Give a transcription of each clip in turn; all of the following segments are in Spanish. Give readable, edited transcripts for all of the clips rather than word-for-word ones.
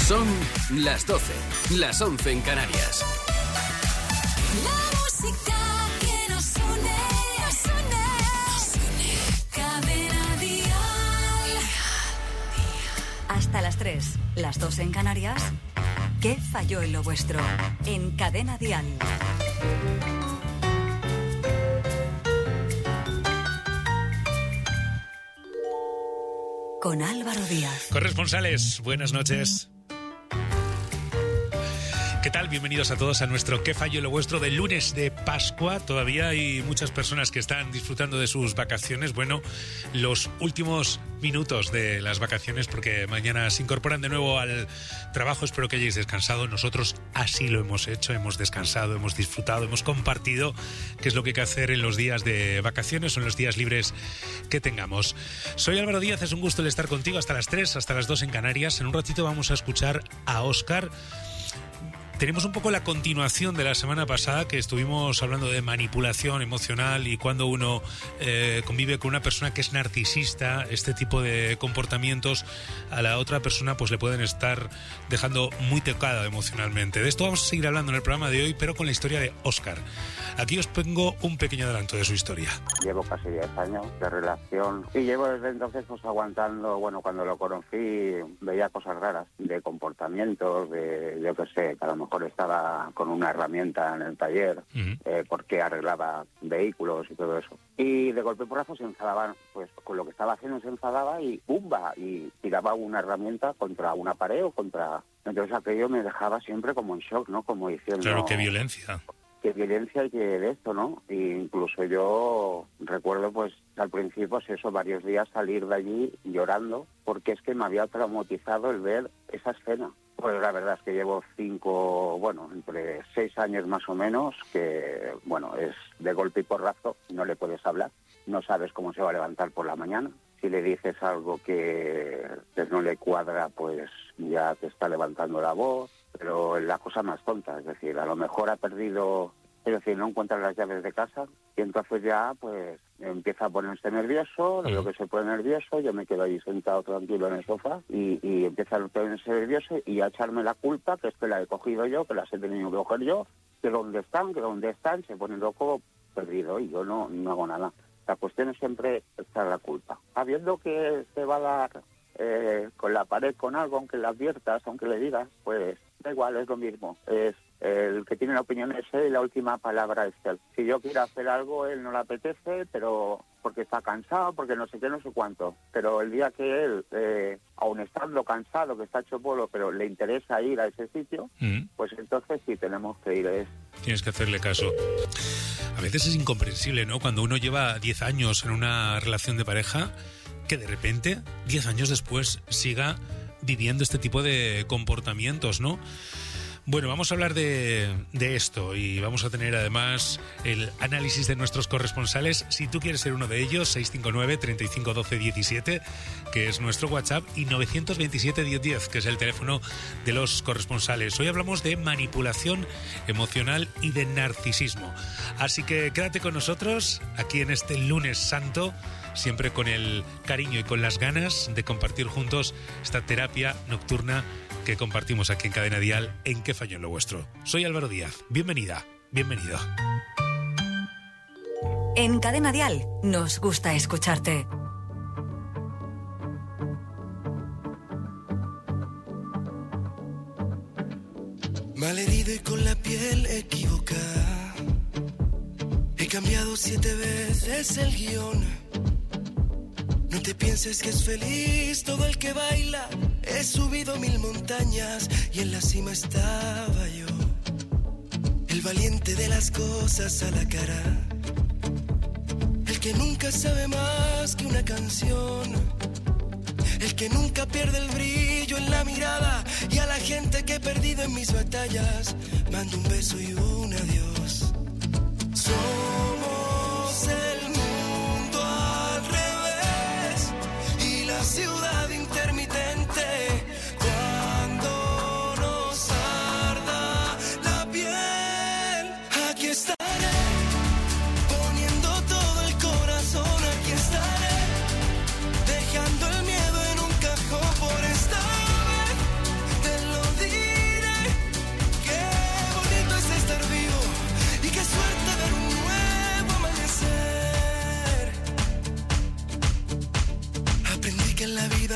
Son las 12, las 11 en Canarias. La música que nos une. Cadena Dial. Hasta las 3, las 2 en Canarias. ¿Qué falló en lo vuestro? En Cadena Dial. Con Álvaro Díaz. Corresponsales, buenas noches. ¿Qué tal? Bienvenidos a todos a nuestro ¿Qué fallo lo vuestro? Del lunes de Pascua. Todavía hay muchas personas que están disfrutando de sus vacaciones. Bueno, los últimos minutos de las vacaciones, porque mañana se incorporan de nuevo al trabajo. Espero que hayáis descansado. Nosotros así lo hemos hecho. Hemos descansado, hemos disfrutado, hemos compartido, que es lo que hay que hacer en los días de vacaciones o en los días libres que tengamos. Soy Álvaro Díaz, es un gusto el estar contigo hasta las 3, hasta las 2 en Canarias. En un ratito vamos a escuchar a Óscar. Tenemos un poco la continuación de la semana pasada, que estuvimos hablando de manipulación emocional y cuando uno convive con una persona que es narcisista, este tipo de comportamientos a la otra persona pues le pueden estar dejando muy tocada emocionalmente. De esto vamos a seguir hablando en el programa de hoy, pero con la historia de Óscar. Aquí os pongo un pequeño adelanto de su historia. Llevo casi 10 años de relación y llevo desde entonces pues aguantando. Bueno, cuando lo conocí veía cosas raras de comportamientos, de yo qué sé, que a lo mejor estaba con una herramienta en el taller porque arreglaba vehículos y todo eso. Y de golpe y porrazo se enfadaba, pues con lo que estaba haciendo se enfadaba y ¡pumba! Y tiraba una herramienta contra una pared o contra... Entonces aquello me dejaba siempre como en shock, ¿no? Como diciendo... Claro, qué violencia. Qué violencia y qué de esto, ¿no? E incluso yo recuerdo, pues, al principio, pues eso, varios días salir de allí llorando, porque es que me había traumatizado el ver esa escena. Pues la verdad es que llevo entre 6 años más o menos, que, bueno, es de golpe y porrazo, no le puedes hablar, no sabes cómo se va a levantar por la mañana. Si le dices algo que no le cuadra, pues ya te está levantando la voz, pero es la cosa más tonta, es decir, a lo mejor ha perdido, es decir, no encuentra las llaves de casa y entonces ya, pues, empieza a ponerse nervioso, lo veo que se pone nervioso, yo me quedo ahí sentado tranquilo en el sofá y empieza a ponerse nervioso y a echarme la culpa, que es que la he cogido yo, que las he tenido que coger yo, que dónde están, se pone loco, perdido, y yo no hago nada. La cuestión es siempre echar la culpa. Sabiendo que te va a dar con la pared con algo, aunque le adviertas, aunque le digas, pues da igual, es lo mismo. Es el que tiene la opinión es él y la última palabra es él. Si yo quiero hacer algo, él no le apetece, pero porque está cansado, porque no sé qué, no sé cuánto. Pero el día que él, aun estando cansado, que está hecho polvo, pero le interesa ir a ese sitio, pues entonces sí tenemos que ir. Tienes que hacerle caso. A veces es incomprensible, ¿no? Cuando uno lleva 10 años en una relación de pareja, que de repente, 10 años después, siga viviendo este tipo de comportamientos, ¿no? Bueno, vamos a hablar de esto y vamos a tener además el análisis de nuestros corresponsales. Si tú quieres ser uno de ellos, 659 35 12 17, que es nuestro WhatsApp, y 927 10 10, que es el teléfono de los corresponsales. Hoy hablamos de manipulación emocional y de narcisismo. Así que quédate con nosotros aquí en este lunes santo, siempre con el cariño y con las ganas de compartir juntos esta terapia nocturna que compartimos aquí en Cadena Dial en ¿Qué falló en lo vuestro? Soy Álvaro Díaz. Bienvenida, bienvenido. En Cadena Dial nos gusta escucharte. Malherido y con la piel equivocada, he cambiado 7 veces el guión. No te pienses que es feliz todo el que baila. He subido 1000 montañas y en la cima estaba yo, el valiente de las cosas a la cara, el que nunca sabe más que una canción, el que nunca pierde el brillo en la mirada, y a la gente que he perdido en mis batallas mando un beso y un adiós. Somos el mundo al revés y la ciudad intermitente. Cuando nos arda la piel, aquí estaré, poniendo todo el corazón. Aquí estaré, dejando el miedo en un cajón. Por esta vez te lo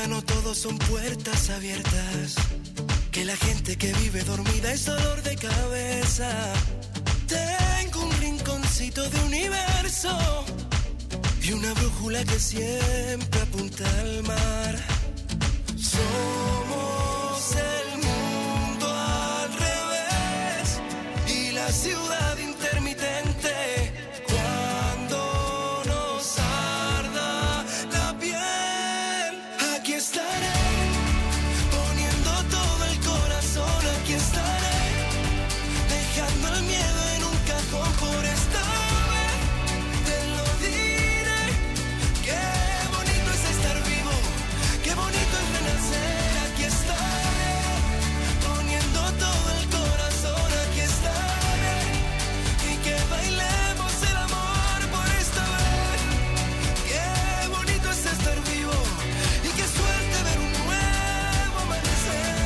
vida no todo son puertas abiertas, que la gente que vive dormida es dolor de cabeza. Tengo un rinconcito de universo y una brújula que siempre apunta al mar. Somos el mundo al revés y la ciudad intermitente. Cuando nos arda la piel, aquí estaré, poniendo todo el corazón. Aquí estaré, dejando el miedo en un cajón. Por esta vez te lo diré. Qué bonito es estar vivo, qué bonito es renacer. Aquí estaré, poniendo todo el corazón. Aquí estaré, y que bailemos el amor por esta vez. Qué bonito es estar vivo, y qué suerte ver un nuevo amanecer.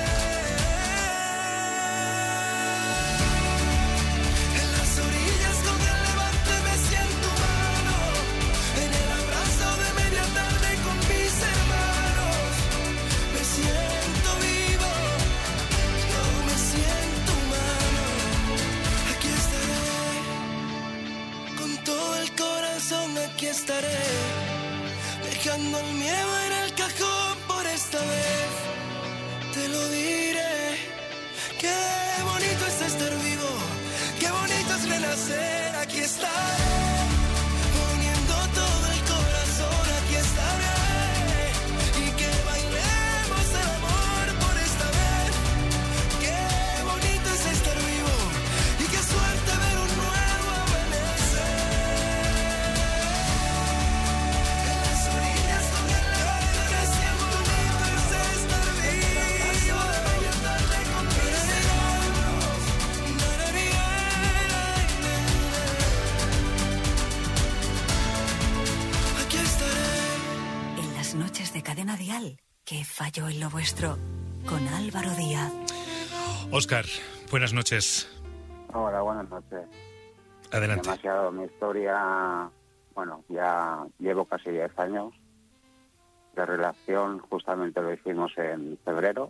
En las orillas con el levante me siento humano, en el abrazo de media tarde con mis hermanos. Me siento vivo, yo me siento humano. Aquí estaré, con todo el corazón. Aquí estaré, dejando el miedo en el cajón. Por esta vez te lo diré. Qué bonito es estar vivo, qué bonito es renacer. Aquí estaré, poniendo todo el corazón. Aquí estaré, y que bailemos el amor por esta vez. Qué bonito es estar vivo, y qué suerte ver un nuevo amanecer. En las orillas con el levante me siento bonito es estar vivo. De media tarde con mis hermanos. Aquí estaré. En las noches de Cadena Dial, ¿qué falló en lo vuestro? Con Álvaro Díaz. Óscar, buenas noches. Hola, buenas noches. Adelante. Demasiado mi historia. Bueno, ya llevo casi 10 años de relación. Justamente lo hicimos en febrero.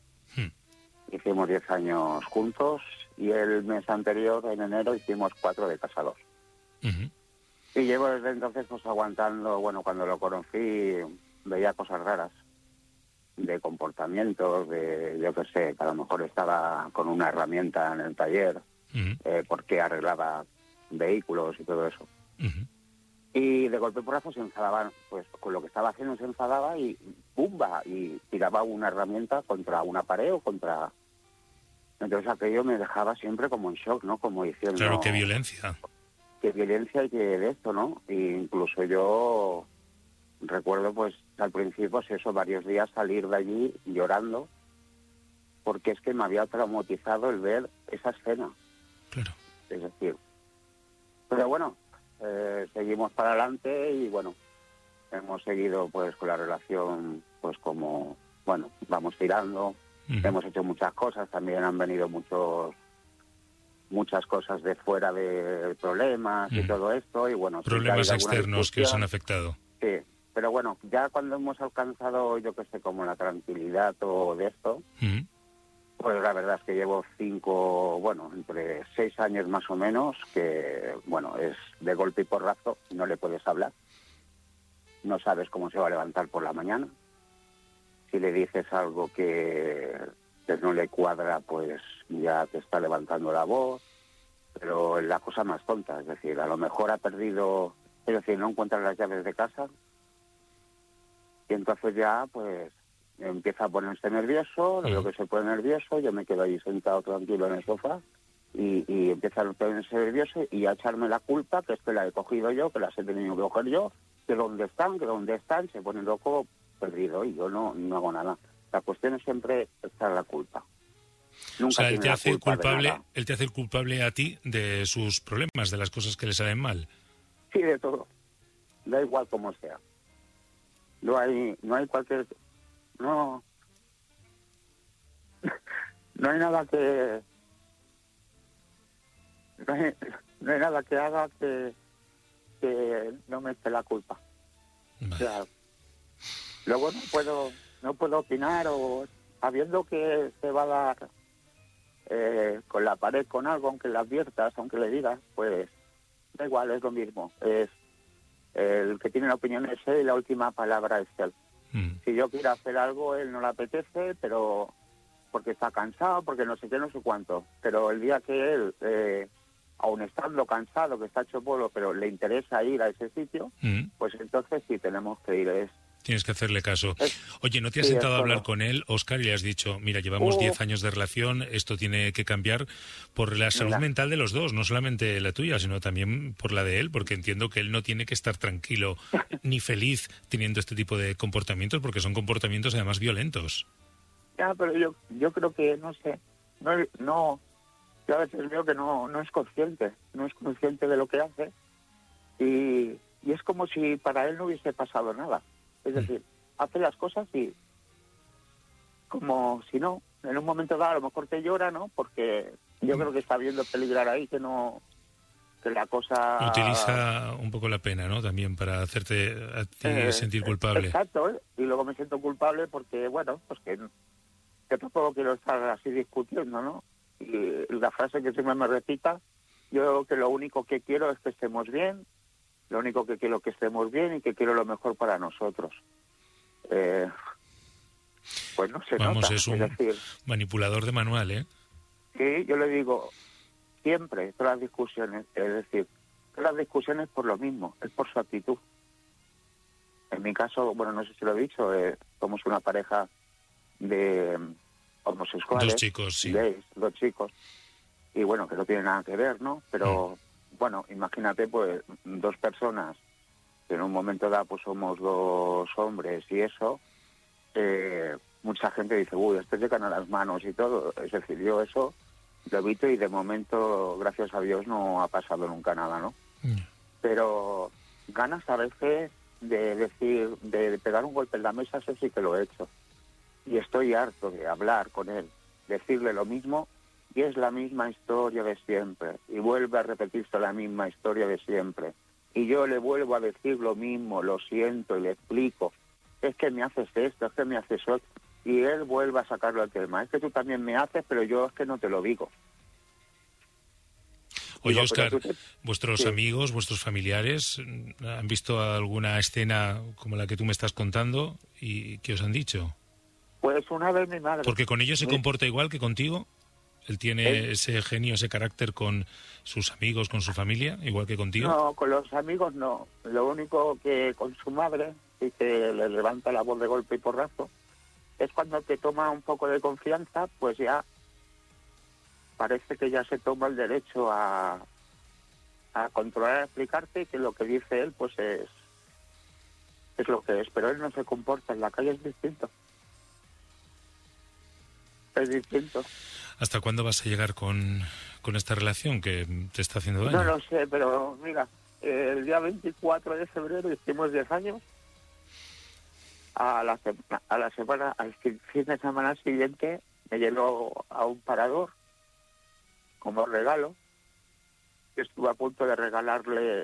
Hicimos 10 años juntos y el mes anterior, en enero, hicimos 4 de casados. Ujú. Y llevo desde entonces pues aguantando. Bueno, cuando lo conocí veía cosas raras de comportamientos, de yo qué sé, que a lo mejor estaba con una herramienta en el taller, Ujú. porque arreglaba vehículos y todo eso. Ujú. Y de golpe porrazo se enfadaba, pues con lo que estaba haciendo se enfadaba y ¡pumba! Y tiraba una herramienta contra una pared o contra... Entonces aquello me dejaba siempre como en shock, ¿no? Como diciendo... Claro, qué violencia. Qué violencia y que de esto, ¿no? Y incluso yo recuerdo, pues, al principio, pues eso, varios días salir de allí llorando, porque es que me había traumatizado el ver esa escena. Claro. Es decir, pero bueno, seguimos para adelante y bueno, hemos seguido pues con la relación, pues como, bueno, vamos tirando, Ujú. hemos hecho muchas cosas, también han venido muchas cosas de fuera de problemas y Ujú. todo esto y bueno... siempre ha Problemas habido alguna externos que os han discusión. afectado. Sí, pero bueno, ya cuando hemos alcanzado, yo que sé, como la tranquilidad o de esto, Ujú. pues la verdad es que llevo 5, bueno, entre 6 años más o menos, que, bueno, es de golpe y porrazo, no le puedes hablar, no sabes cómo se va a levantar por la mañana. Si le dices algo que no le cuadra, pues ya te está levantando la voz, pero es la cosa más tonta, es decir, a lo mejor ha perdido, es decir, no encuentra las llaves de casa, y entonces ya, pues, empieza a ponerse nervioso, lo que se pone nervioso, yo me quedo ahí sentado tranquilo en el sofá y empieza a ponerse nervioso y a echarme la culpa, que es que la he cogido yo, que las he tenido que coger yo, que dónde están, se pone loco, perdido, y yo no hago nada. La cuestión es siempre echar la culpa. Nunca O sea, él tiene te la hace culpa de culpable, nada. él te hace el culpable a ti de sus problemas, de las cosas que le salen mal. Sí, de todo. Da igual como sea. No hay cualquier... No hay nada que... No hay nada que haga que no me eche la culpa. Vale. O sea, Luego no puedo opinar, o sabiendo que se va a dar con la pared con algo, aunque le adviertas, aunque le digas, pues da igual, es lo mismo. Es el que tiene la opinión es él y la última palabra es él. Si yo quiero hacer algo, él no le apetece, pero porque está cansado, porque no sé qué, no sé cuánto. Pero el día que él, aun estando cansado, que está hecho polvo, pero le interesa ir a ese sitio, pues entonces sí tenemos que ir. Tienes que hacerle caso. Oye, ¿no te has sí, sentado a es hablar todo. con él, Óscar, y le has dicho, mira, llevamos 10 años de relación, esto tiene que cambiar por la salud Mira. mental de los dos, no solamente la tuya, sino también por la de él, porque entiendo que él no tiene que estar tranquilo ni feliz teniendo este tipo de comportamientos, porque son comportamientos además violentos. Ya, pero yo creo que, no sé, no yo a veces veo que no es consciente de lo que hace, y es como si para él no hubiese pasado nada. Es decir, hace las cosas y como si no, en un momento dado a lo mejor te llora, ¿no? Porque yo creo que está viendo peligrar ahí, que la cosa... Utiliza un poco la pena, ¿no? También para hacerte a ti sentir culpable. Exacto, ¿eh? Y luego me siento culpable porque, bueno, pues que tampoco quiero estar así discutiendo, ¿no? Y la frase que siempre me repita, yo que lo único que quiero es que estemos bien, lo único que quiero que estemos bien y que quiero lo mejor para nosotros. Pues no se Vamos, nota. es un decir, manipulador de manual, ¿eh? sí, yo le digo siempre, todas las discusiones, es decir, todas las discusiones por lo mismo, es por su actitud. En mi caso, bueno, no sé si lo he dicho, somos una pareja de homosexuales. 2 chicos, sí. Gays, 2 chicos. Y bueno, que no tiene nada que ver, ¿no? Pero, bueno, imagínate, pues, 2 personas, que en un momento dado, pues, somos 2 hombres y eso, mucha gente dice, uy, este se gana las manos y todo. Es decir, yo eso lo evito y de momento, gracias a Dios, no ha pasado nunca nada, ¿no? Pero ganas a veces de decir, de pegar un golpe en la mesa, eso sí que lo he hecho. Y estoy harto de hablar con él, decirle lo mismo, y es la misma historia de siempre. Y vuelve a repetirse la misma historia de siempre. Y yo le vuelvo a decir lo mismo, lo siento, y le explico. Es que me haces esto, es que me haces otro. Y él vuelve a sacarlo al tema. Es que tú también me haces, pero yo es que no te lo digo. Oye, Digo, Óscar, pero tú ¿vuestros sí. amigos, vuestros familiares han visto alguna escena como la que tú me estás contando y qué os han dicho? Pues una vez mi madre... Porque con ellos se comporta igual que contigo. Él tiene ese genio, ese carácter con sus amigos, con su familia, igual que contigo. No, con los amigos no. Lo único que con su madre, y que le levanta la voz de golpe y porrazo, es cuando te toma un poco de confianza, pues ya parece que ya se toma el derecho a controlar, a explicarte que lo que dice él pues es lo que es, pero él no se comporta, en la calle es distinto. Es distinto. ¿Hasta cuándo vas a llegar con esta relación que te está haciendo daño? No lo sé, pero mira, el día 24 de febrero hicimos 10 años. Al fin de semana siguiente me llevó a un parador como regalo. Estuve a punto de regalarle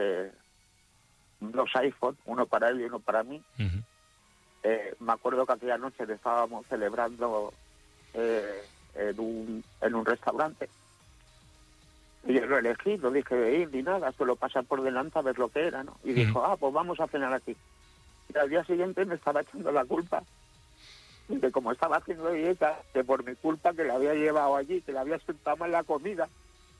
2 iPhones, uno para él y uno para mí. Uh-huh. Me acuerdo que aquella noche le estábamos celebrando en un restaurante. Y yo lo elegí, no dije de ir ni nada, solo pasar por delante a ver lo que era, ¿no? Y dijo, pues vamos a cenar aquí. Y al día siguiente me estaba echando la culpa de que como estaba haciendo dieta, que por mi culpa que la había llevado allí, que le había sentado mal la comida,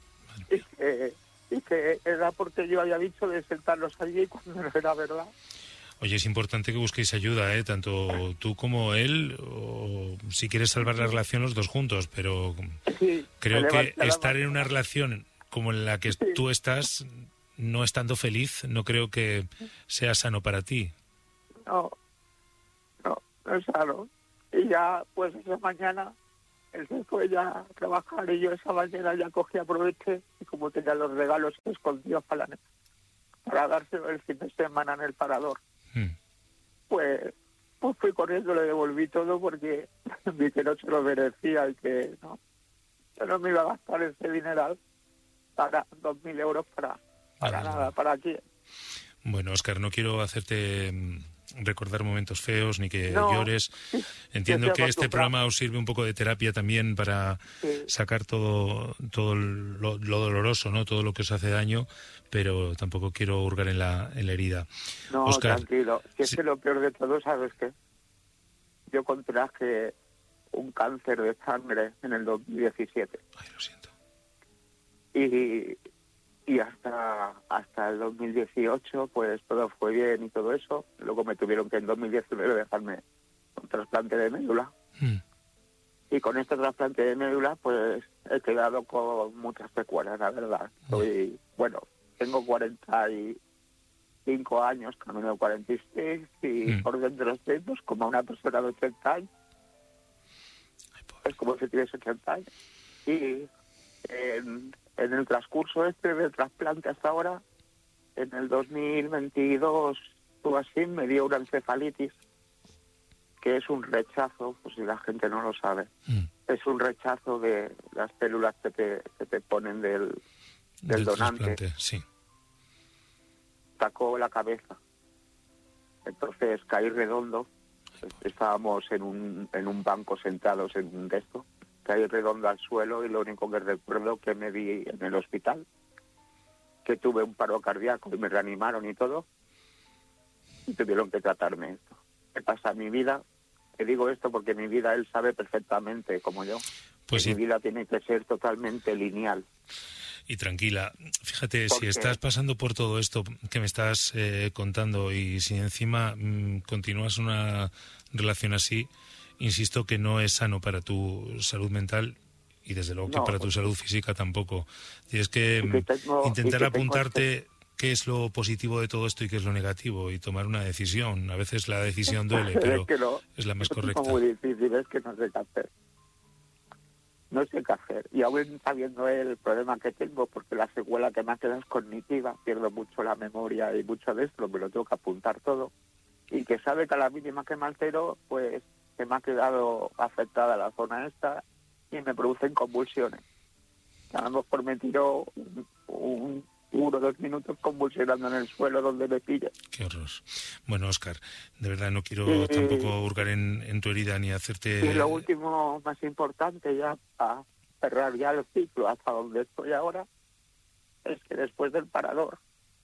y que era porque yo había dicho de sentarlos allí cuando no era verdad. Oye, es importante que busquéis ayuda, tanto tú como él, o si quieres salvar la relación los dos juntos, pero Sí, creo que me estar en una relación como en la que Sí. tú estás, no estando feliz, no creo que sea sano para ti. No es sano. Y ya, pues esa mañana, él se fue ya a trabajar y yo esa mañana ya cogí, aproveché, y como tenía los regalos escondidos para dárselo el fin de semana en el parador, pues fui corriendo, le devolví todo porque vi que no se lo merecía y que no, yo no me iba a gastar ese dineral para 2.000 euros para nada, ¿para qué? Bueno, Óscar, no quiero hacerte recordar momentos feos ni que No. llores. Entiendo Yo que estoy este acostumbrado. programa os sirve un poco de terapia también para sacar todo lo doloroso, ¿no? Todo lo que os hace daño, pero tampoco quiero hurgar en la herida. No, Óscar, tranquilo. Si es sí. que lo peor de todo, ¿sabes qué? Yo contraje un cáncer de sangre en el 2017. Ay, lo siento. Y hasta el 2018, pues todo fue bien y todo eso. Luego me tuvieron que en 2019 dejarme un trasplante de médula. Y con este trasplante de médula, pues he quedado con muchas secuelas, la verdad. Tengo 45 años, camino de 46, y por dentro estoy pues, como una persona de 80 años. Ay, pobre. Es como si tuviese 80 años. Y en el transcurso del trasplante hasta ahora, en el 2022 o así, me dio una encefalitis, que es un rechazo, pues si la gente no lo sabe, es un rechazo de las células que te ponen del donante. Trasplante, sí. Tacó la cabeza. Entonces caí redondo. Estábamos en un banco sentados en un de esto. Caí redondo al suelo y lo único que recuerdo que me vi en el hospital, que tuve un paro cardíaco y me reanimaron y todo, y tuvieron que tratarme esto. ¿Qué pasa? Mi vida, te digo esto porque mi vida él sabe perfectamente, como yo, Pues que sí. mi vida tiene que ser totalmente lineal. Y tranquila, fíjate, ¿Por si qué? estás pasando por todo esto que me estás contando y si encima continúas una relación así, insisto que no es sano para tu salud mental y desde luego que No, para tu pues- salud física tampoco. Tienes que Y que tengo- y intentar que tengo apuntarte qué es lo positivo de todo esto y qué es lo negativo y tomar una decisión. A veces la decisión duele, pero Es que no, es la más es correcta. muy difícil, es que no sé qué hacer. No sé qué hacer. Y aún sabiendo el problema que tengo, porque la secuela que me queda es cognitiva, pierdo mucho la memoria y mucho de esto, me lo tengo que apuntar todo. Y que sabe que a la mínima que me altero, pues se me ha quedado afectada la zona esta y me producen convulsiones. A lo mejor me tiro un 1 o 2 minutos convulsionando en el suelo donde me pille. Qué horror. Bueno, Óscar, de verdad no quiero Sí. tampoco hurgar en tu herida ni hacerte... Y lo último, más importante, ya para cerrar ya el ciclo hasta donde estoy ahora, es que después del parador,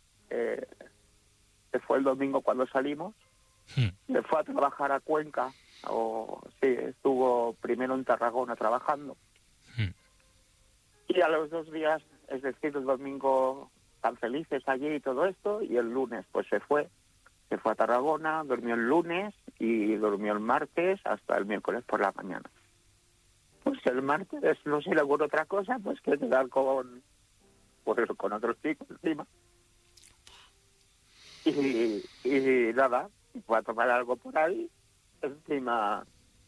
que fue el domingo cuando salimos, se fue a trabajar a Cuenca, estuvo primero en Tarragona trabajando, y a los 2 días, es decir, el domingo tan felices allí y todo esto, y el lunes pues se fue a Tarragona, durmió el lunes y durmió el martes hasta el miércoles por la mañana. Pues el martes no se le ocurre otra cosa pues que quedar con otros chicos encima. Y nada, fue a tomar algo por ahí, encima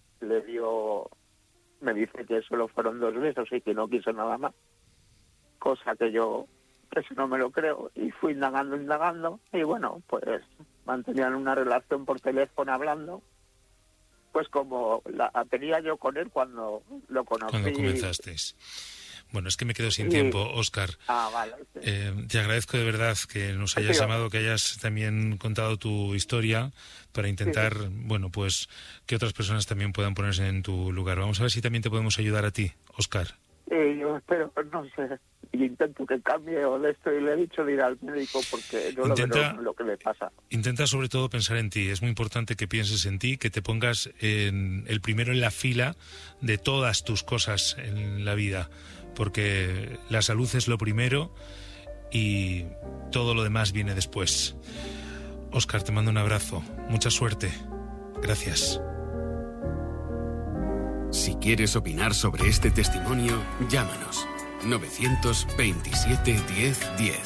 me dice que solo fueron 2 besos y que no quiso nada más, cosa que yo eso no me lo creo, y fui indagando, y bueno, pues mantenían una relación por teléfono hablando, pues como la tenía yo con él cuando lo conocí. Cuando comenzasteis. Bueno, es que me quedo sin Sí. tiempo, Óscar. Vale. Sí. Te agradezco de verdad que nos hayas Sí. llamado, que hayas también contado tu historia para intentar, bueno, pues que otras personas también puedan ponerse en tu lugar. Vamos a ver si también te podemos ayudar a ti, Óscar. Yo espero, no sé, y intento que cambie o de esto, y le he dicho de ir al médico porque no lo veo lo que le pasa. Intenta sobre todo pensar en ti. Es muy importante que pienses en ti, que te pongas el primero en la fila de todas tus cosas en la vida, porque la salud es lo primero y todo lo demás viene después. Óscar, te mando un abrazo. Mucha suerte. Gracias. Si quieres opinar sobre este testimonio, llámanos. 927 10 10.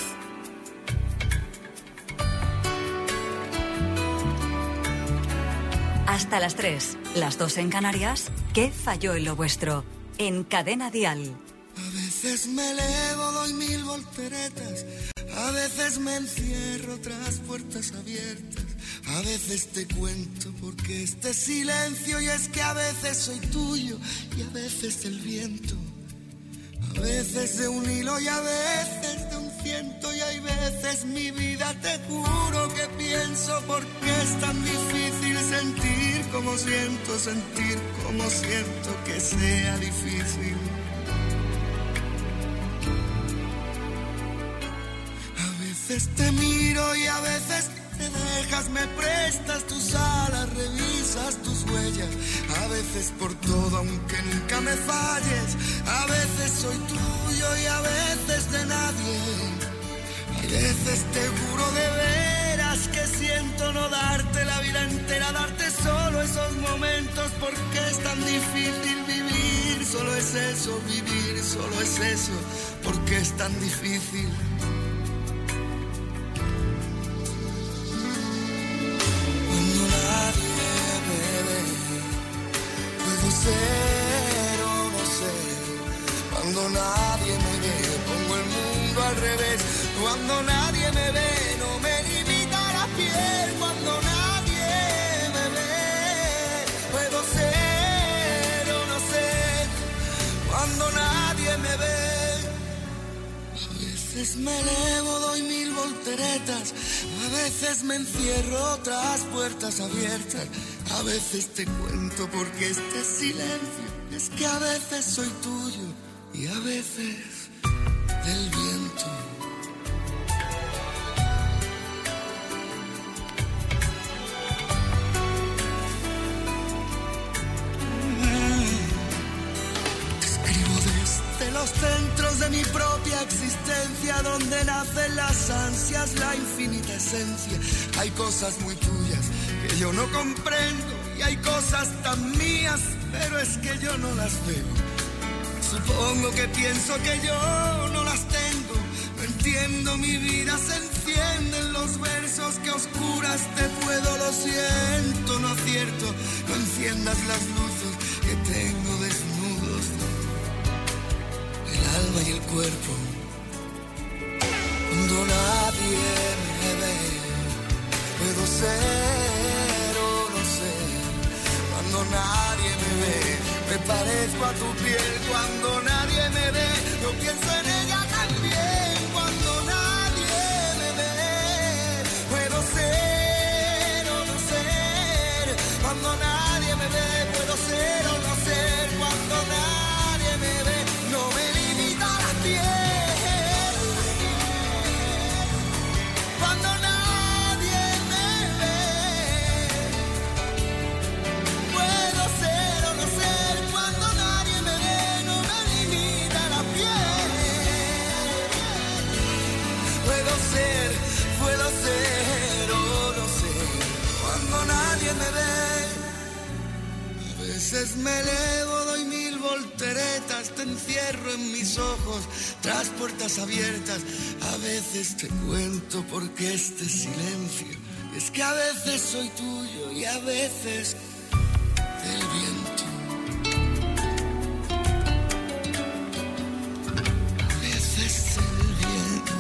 Hasta las 3, las 2 en Canarias. ¿Qué falló en lo vuestro? En Cadena Dial. A veces me elevo, doy 1000 volteretas. A veces me encierro tras puertas abiertas. A veces te cuento porque este silencio, y es que a veces soy tuyo y a veces del viento. A veces de un hilo y a veces de un ciento, y hay veces mi vida día te juro que pienso por qué es tan difícil sentir como siento que sea difícil. A veces te miro y a veces te dejas, me prestas tus alas, revisas tus huellas. A veces por todo, aunque nunca me falles. A veces soy tuyo y a veces de nadie. A veces te juro de veras que siento no darte la vida entera, darte solo esos momentos, porque es tan difícil vivir. Solo es eso, vivir, solo es eso, porque es tan difícil. Cuando nadie me ve, puedo ser o no ser. Cuando nadie me ve, pongo el mundo al revés. Cuando nadie me ve, no me limita la piel. Cuando nadie me ve, puedo ser o no ser. Cuando nadie me ve, a veces me elevo, doy 1000 volteretas. A veces me encierro tras puertas abiertas. A veces te cuento porque este silencio es que a veces soy tuyo y a veces del viento. Los centros de mi propia existencia, donde nacen las ansias, la infinita esencia. Hay cosas muy tuyas que yo no comprendo y hay cosas tan mías, pero es que yo no las veo. Supongo que pienso que yo no las tengo. No entiendo, mi vida se enciende en los versos que a oscuras te puedo. Lo siento, no acierto. No enciendas las luces que tengo desnudos, el alma y el cuerpo. Cuando nadie me ve, puedo ser o no ser. Cuando nadie me ve, me parezco a tu piel. Cuando nadie me ve, yo pienso en ella también. Cuando nadie me ve, puedo ser o no ser. Cuando nadie me ve, puedo ser o no ser. Cuando nadie me ve, no me limita la piel. Cuando nadie me ve, puedo ser o no ser. Cuando nadie me ve, no me limita la piel. Puedo ser o no ser. Cuando nadie me ve, a veces me elevo, doy 1000 volteretas, te encierro en mis ojos tras puertas abiertas. A veces te cuento porque este silencio es que a veces soy tuyo y a veces del viento. A veces el viento.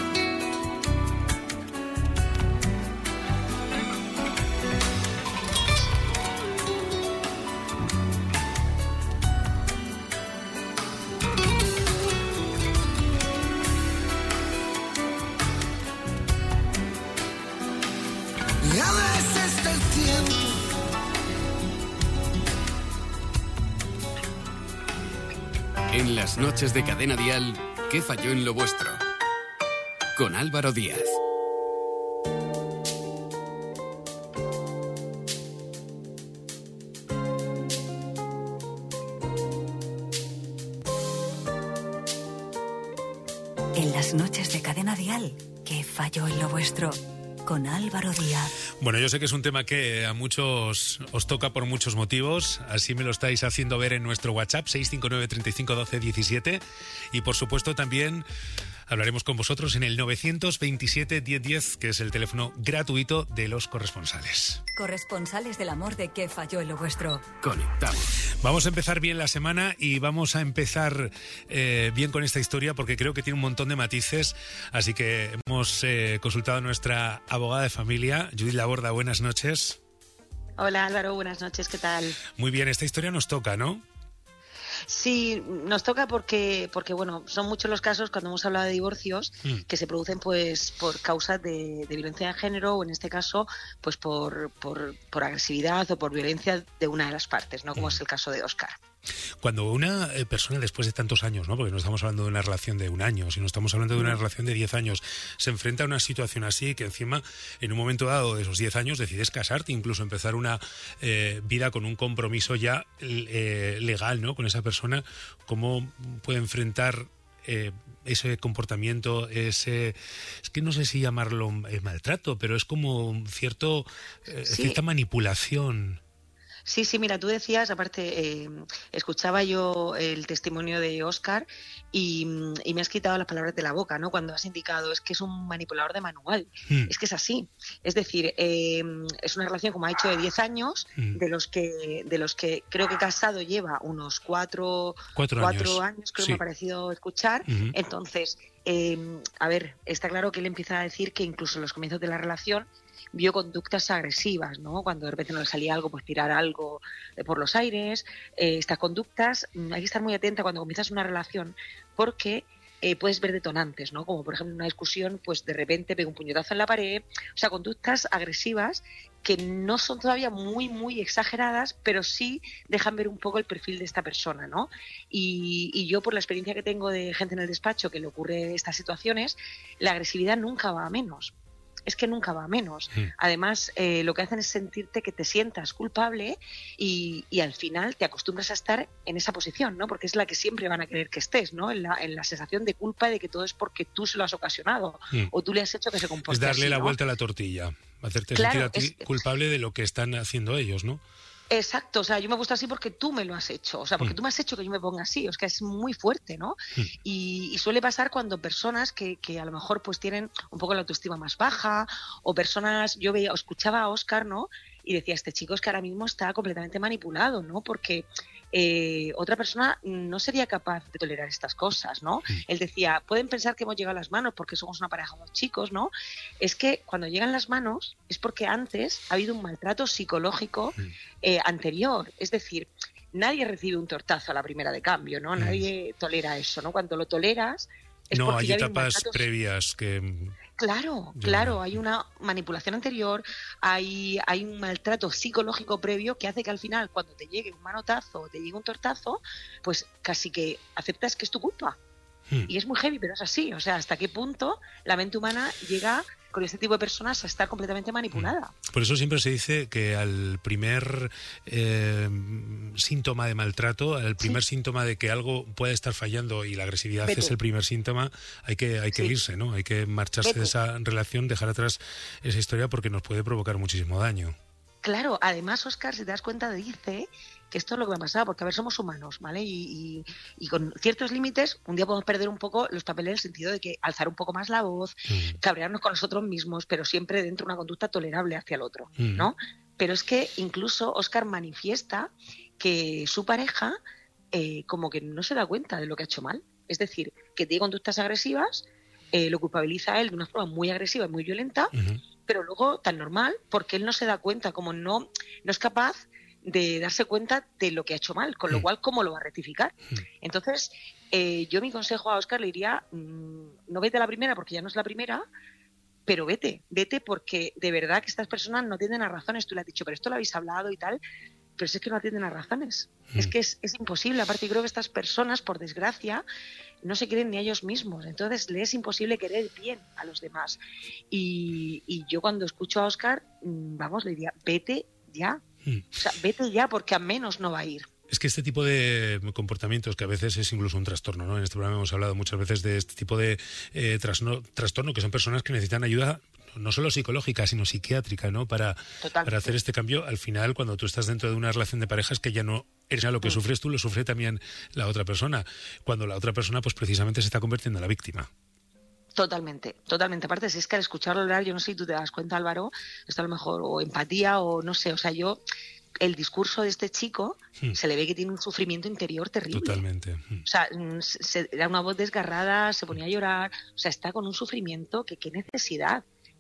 Y a veces del tiempo. En las noches de Cadena Dial, ¿qué falló en lo vuestro? Con Álvaro Díaz. En las noches de Cadena Dial, ¿qué falló en lo vuestro? Con Álvaro Díaz. Bueno, yo sé que es un tema que a muchos os toca por muchos motivos, así me lo estáis haciendo ver en nuestro WhatsApp 659 35 12 17 y por supuesto también hablaremos con vosotros en el 927 1010, que es el teléfono gratuito de los corresponsales. Corresponsales del amor de ¿Qué falló en lo vuestro? Conectamos. Vamos a empezar bien la semana y vamos a empezar bien con esta historia porque creo que tiene un montón de matices, así que hemos consultado a nuestra abogada de familia, Judith Laborda. Buenas noches. Hola Álvaro, buenas noches, ¿qué tal? Muy bien, esta historia nos toca, ¿no? Sí, nos toca porque bueno, son muchos los casos cuando hemos hablado de divorcios que se producen pues por causas de violencia de género, o en este caso pues por agresividad o por violencia de una de las partes, ¿no? Como es el caso de Óscar. Cuando una persona, después de tantos años, ¿no? Porque no estamos hablando de una relación de 1 año, sino estamos hablando de una relación de 10 años, se enfrenta a una situación así, que encima, en un momento dado de esos 10 años, decides casarte, incluso empezar una vida con un compromiso ya legal, ¿no? Con esa persona, ¿cómo puede enfrentar ese comportamiento, es que no sé si llamarlo maltrato, pero es como cierta manipulación? Sí, mira, tú decías, aparte, escuchaba yo el testimonio de Óscar y me has quitado las palabras de la boca, ¿no? Cuando has indicado, es que es un manipulador de manual. Es que es así. Es decir, es una relación, como ha dicho, de 10 años, de los que creo que casado lleva unos 4 años, creo que me ha parecido escuchar. Entonces, a ver, está claro que él empieza a decir que incluso en los comienzos de la relación vio conductas agresivas, ¿no? Cuando de repente no le salía algo, pues tirar algo por los aires. Estas conductas, hay que estar muy atenta cuando comienzas una relación, porque puedes ver detonantes, ¿no? Como por ejemplo en una discusión, pues de repente pega un puñetazo en la pared. O sea, conductas agresivas que no son todavía muy, muy exageradas, pero sí dejan ver un poco el perfil de esta persona, ¿no? Y yo, por la experiencia que tengo de gente en el despacho que le ocurre estas situaciones, la agresividad nunca va a menos. Es que nunca va a menos. Además, lo que hacen es sentirte que te sientas culpable y al final te acostumbras a estar en esa posición, ¿no? Porque es la que siempre van a querer que estés, ¿no? En la sensación de culpa, de que todo es porque tú se lo has ocasionado o tú le has hecho que se comporte así. Es darle la ¿no? vuelta a la tortilla, hacerte sentir a ti culpable de lo que están haciendo ellos, ¿no? Exacto, o sea, yo me he puesto así porque tú me lo has hecho, o sea, porque tú me has hecho que yo me ponga así, o sea, es muy fuerte, ¿no? Y suele pasar cuando personas que a lo mejor pues tienen un poco la autoestima más baja, o personas, yo escuchaba a Óscar, ¿no? Y decía, este chico es que ahora mismo está completamente manipulado, ¿no? Porque otra persona no sería capaz de tolerar estas cosas, ¿no? Él decía, pueden pensar que hemos llegado a las manos porque somos una pareja de chicos, ¿no? Es que cuando llegan las manos es porque antes ha habido un maltrato psicológico anterior. Es decir, nadie recibe un tortazo a la primera de cambio, ¿no? Nadie tolera eso, ¿no? Cuando lo toleras es no, porque hay ya etapas previas que... Claro, hay una manipulación anterior, hay un maltrato psicológico previo que hace que al final, cuando te llegue un manotazo o te llegue un tortazo, pues casi que aceptas que es tu culpa. Y es muy heavy, pero es así. O sea, ¿hasta qué punto la mente humana llega con este tipo de personas a estar completamente manipulada? Por eso siempre se dice que al primer síntoma de maltrato, al primer síntoma de que algo puede estar fallando y la agresividad es el primer síntoma, hay que irse, ¿no? Hay que marcharse de esa relación, dejar atrás esa historia porque nos puede provocar muchísimo daño. Claro, además, Óscar, si te das cuenta, dice que esto es lo que me ha pasado, porque a ver, somos humanos, ¿vale? Y con ciertos límites, un día podemos perder un poco los papeles en el sentido de que alzar un poco más la voz, cabrearnos con nosotros mismos, pero siempre dentro de una conducta tolerable hacia el otro, ¿no? Pero es que incluso Óscar manifiesta que su pareja como que no se da cuenta de lo que ha hecho mal. Es decir, que tiene conductas agresivas, lo culpabiliza a él de una forma muy agresiva y muy violenta, pero luego tan normal, porque él no se da cuenta, como no es capaz de darse cuenta de lo que ha hecho mal, con lo cual, ¿cómo lo va a rectificar? Entonces, yo mi consejo a Óscar le diría, no vete a la primera, porque ya no es la primera, pero vete porque de verdad que estas personas no tienden a razones. Tú le has dicho, pero esto lo habéis hablado y tal, pero es que no atienden a razones. Es que es imposible. Aparte, yo creo que estas personas, por desgracia, no se quieren ni a ellos mismos. Entonces, les es imposible querer bien a los demás. Y yo cuando escucho a Óscar, le diría, vete ya. O sea, vete ya, porque a menos no va a ir. Es que este tipo de comportamientos, que a veces es incluso un trastorno, ¿no? En este programa hemos hablado muchas veces de este tipo de trastorno, que son personas que necesitan ayuda no solo psicológica, sino psiquiátrica, ¿no? Para hacer este cambio. Al final, cuando tú estás dentro de una relación de pareja, es que ya no eres lo que sufres tú, lo sufre también la otra persona. Cuando la otra persona, pues precisamente se está convirtiendo en la víctima. Totalmente. Aparte, si es que al escucharlo hablar, yo no sé si tú te das cuenta, Álvaro, esto a lo mejor, o empatía, o no sé, o sea, el discurso de este chico se le ve que tiene un sufrimiento interior terrible. Totalmente. O sea, era una voz desgarrada, se ponía a llorar, o sea, está con un sufrimiento que qué necesidad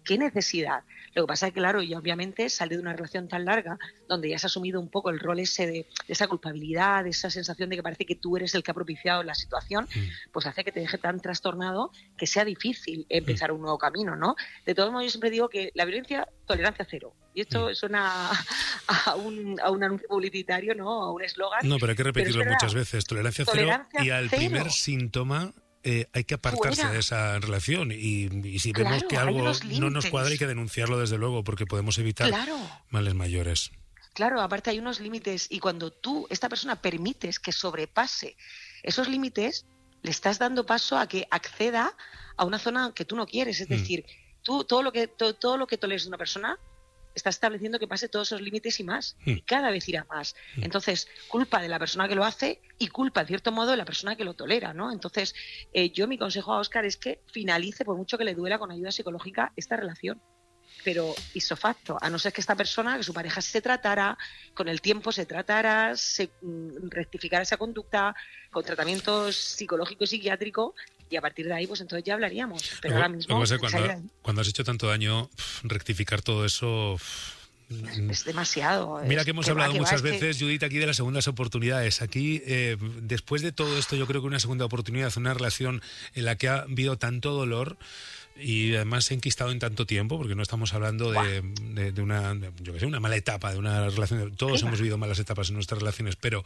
¿Qué necesidad? Lo que pasa es que, claro, yo obviamente salí de una relación tan larga donde ya has asumido un poco el rol ese de esa culpabilidad, de esa sensación de que parece que tú eres el que ha propiciado la situación, pues hace que te deje tan trastornado que sea difícil empezar un nuevo camino, ¿no? De todos modos, yo siempre digo que la violencia, tolerancia cero. Y esto suena a un anuncio publicitario, ¿no? A un eslogan. No, pero hay que repetirlo pero muchas veces. Tolerancia cero, y al primer síntoma hay que apartarse Fuera. de esa relación. Y si vemos Claro, que hay algo unos no nos límites. cuadra, hay que denunciarlo desde luego, porque podemos evitar Claro. males mayores. Claro, aparte hay unos límites y cuando tú, esta persona, permites que sobrepase esos límites, le estás dando paso a que acceda a una zona que tú no quieres. Es decir, tú todo lo que toleres de una persona, estás estableciendo que pase todos esos límites y más. Y cada vez irá más. Entonces, culpa de la persona que lo hace y culpa, en cierto modo, de la persona que lo tolera, ¿no? Entonces, yo mi consejo a Óscar es que finalice, por mucho que le duela, con ayuda psicológica esta relación. Pero ipso facto, a no ser que esta persona, que su pareja se tratara, con el tiempo se tratara, se rectificara esa conducta con tratamiento psicológico y psiquiátrico, y a partir de ahí, pues entonces ya hablaríamos. Pero ahora mismo, Lo que pasa es que cuando has hecho tanto daño, rectificar todo eso... es demasiado. Mira que hemos hablado muchas veces, Judith, aquí de las segundas oportunidades. Aquí, después de todo esto, yo creo que una segunda oportunidad, una relación en la que ha habido tanto dolor y además se ha enquistado en tanto tiempo, porque no estamos hablando de una mala etapa, de una relación. Todos hemos vivido malas etapas en nuestras relaciones, pero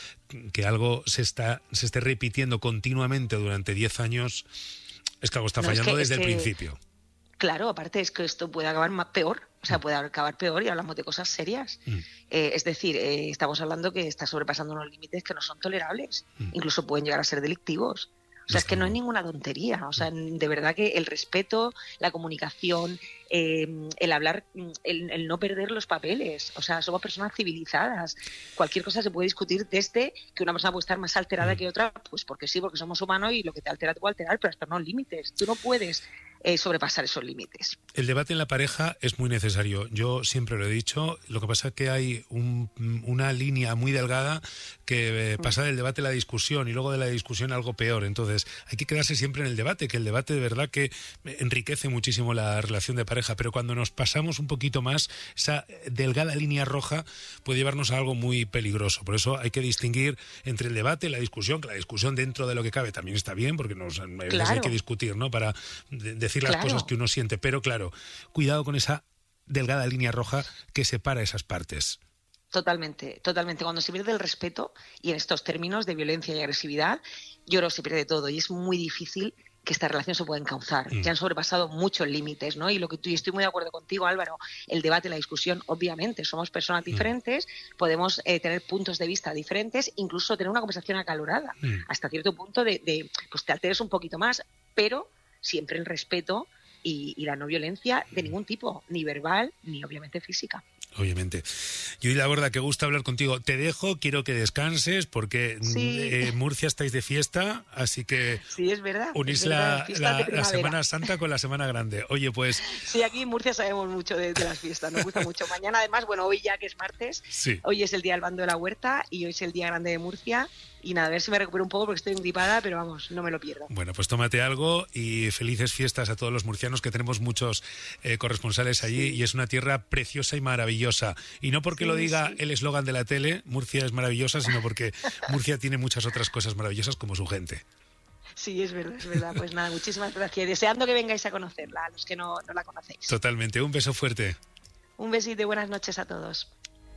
que algo se esté repitiendo continuamente durante 10 años, es que algo está fallando desde el principio. Claro, aparte es que esto puede acabar peor, o sea, puede acabar peor y hablamos de cosas serias. Es decir, estamos hablando que está sobrepasando unos límites que no son tolerables, incluso pueden llegar a ser delictivos. O sea, es que no es ninguna tontería. O sea, de verdad que el respeto, la comunicación, el hablar, el no perder los papeles. O sea, somos personas civilizadas. Cualquier cosa se puede discutir desde que una persona puede estar más alterada que otra, pues porque sí, porque somos humanos y lo que te altera te puede alterar, pero hasta no límites. Tú no puedes sobrepasar esos límites. El debate en la pareja es muy necesario. Yo siempre lo he dicho. Lo que pasa es que hay una línea muy delgada que pasa del debate a la discusión y luego de la discusión a algo peor. Entonces, hay que quedarse siempre en el debate, que el debate de verdad que enriquece muchísimo la relación de pareja, pero cuando nos pasamos un poquito más, esa delgada línea roja puede llevarnos a algo muy peligroso. Por eso hay que distinguir entre el debate y la discusión, que la discusión dentro de lo que cabe también está bien, porque hay que discutir, ¿no? Para decir las cosas que uno siente, pero claro, cuidado con esa delgada línea roja que separa esas partes. Totalmente, totalmente. Cuando se pierde el respeto, y en estos términos de violencia y agresividad, yo creo que se pierde todo y es muy difícil que esta relación se pueda encauzar. Ya han sobrepasado muchos límites, ¿no? Y estoy muy de acuerdo contigo, Álvaro, el debate, la discusión, obviamente, somos personas diferentes, podemos tener puntos de vista diferentes, incluso tener una conversación acalorada, hasta cierto punto pues te alteres un poquito más, pero siempre el respeto y la no violencia de ningún tipo, ni verbal, ni obviamente física. Obviamente. Judith Laborda, qué gusto hablar contigo. Te dejo, quiero que descanses porque en Murcia estáis de fiesta, así que sí, es verdad, unís la Semana Santa con la Semana Grande. Oye, pues... Sí, aquí en Murcia sabemos mucho de las fiestas, nos gusta mucho. Mañana, además, bueno, hoy ya que es martes, hoy es el día del bando de la huerta y hoy es el día grande de Murcia. Y nada, a ver si me recupero un poco porque estoy engripada, pero vamos, no me lo pierdo. Bueno, pues tómate algo y felices fiestas a todos los murcianos, que tenemos muchos corresponsales allí y es una tierra preciosa y maravillosa. Y no porque lo diga el eslogan de la tele, Murcia es maravillosa, sino porque Murcia tiene muchas otras cosas maravillosas como su gente. Sí, es verdad, es verdad. Pues nada, muchísimas gracias. Deseando que vengáis a conocerla, a los que no la conocéis. Totalmente, un beso fuerte. Un besito y buenas noches a todos.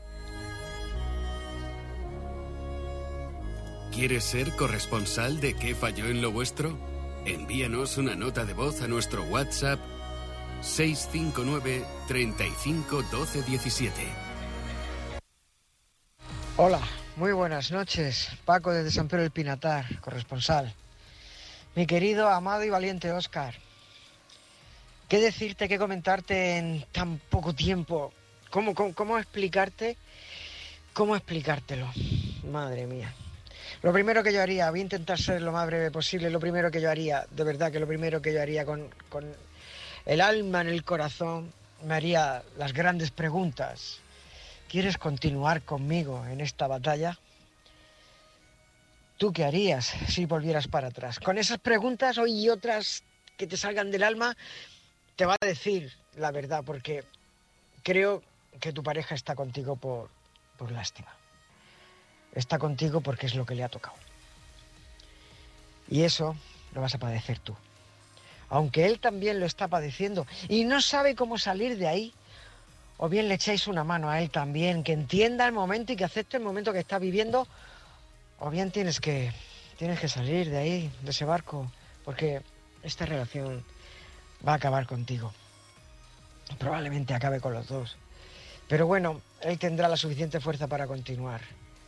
¿Quieres ser corresponsal de ¿Qué falló en lo vuestro? Envíanos una nota de voz a nuestro WhatsApp 659 35 12 17. Hola, muy buenas noches. Paco desde San Pedro del Pinatar, corresponsal. Mi querido, amado y valiente Óscar. ¿Qué decirte, qué comentarte en tan poco tiempo? ¿Cómo explicarte? ¿Cómo explicártelo? Madre mía. Lo primero que yo haría, voy a intentar ser lo más breve posible, lo primero que yo haría, de verdad que lo primero que yo haría con el alma en el corazón, me haría las grandes preguntas. ¿Quieres continuar conmigo en esta batalla? ¿Tú qué harías si volvieras para atrás? Con esas preguntas y otras que te salgan del alma, te va a decir la verdad, porque creo que tu pareja está contigo por lástima. Está contigo porque es lo que le ha tocado. Y eso lo vas a padecer tú. Aunque él también lo está padeciendo y no sabe cómo salir de ahí, o bien le echáis una mano a él también, que entienda el momento y que acepte el momento que está viviendo, o bien tienes que salir de ahí, de ese barco, porque esta relación va a acabar contigo. Probablemente acabe con los dos. Pero bueno, él tendrá la suficiente fuerza para continuar.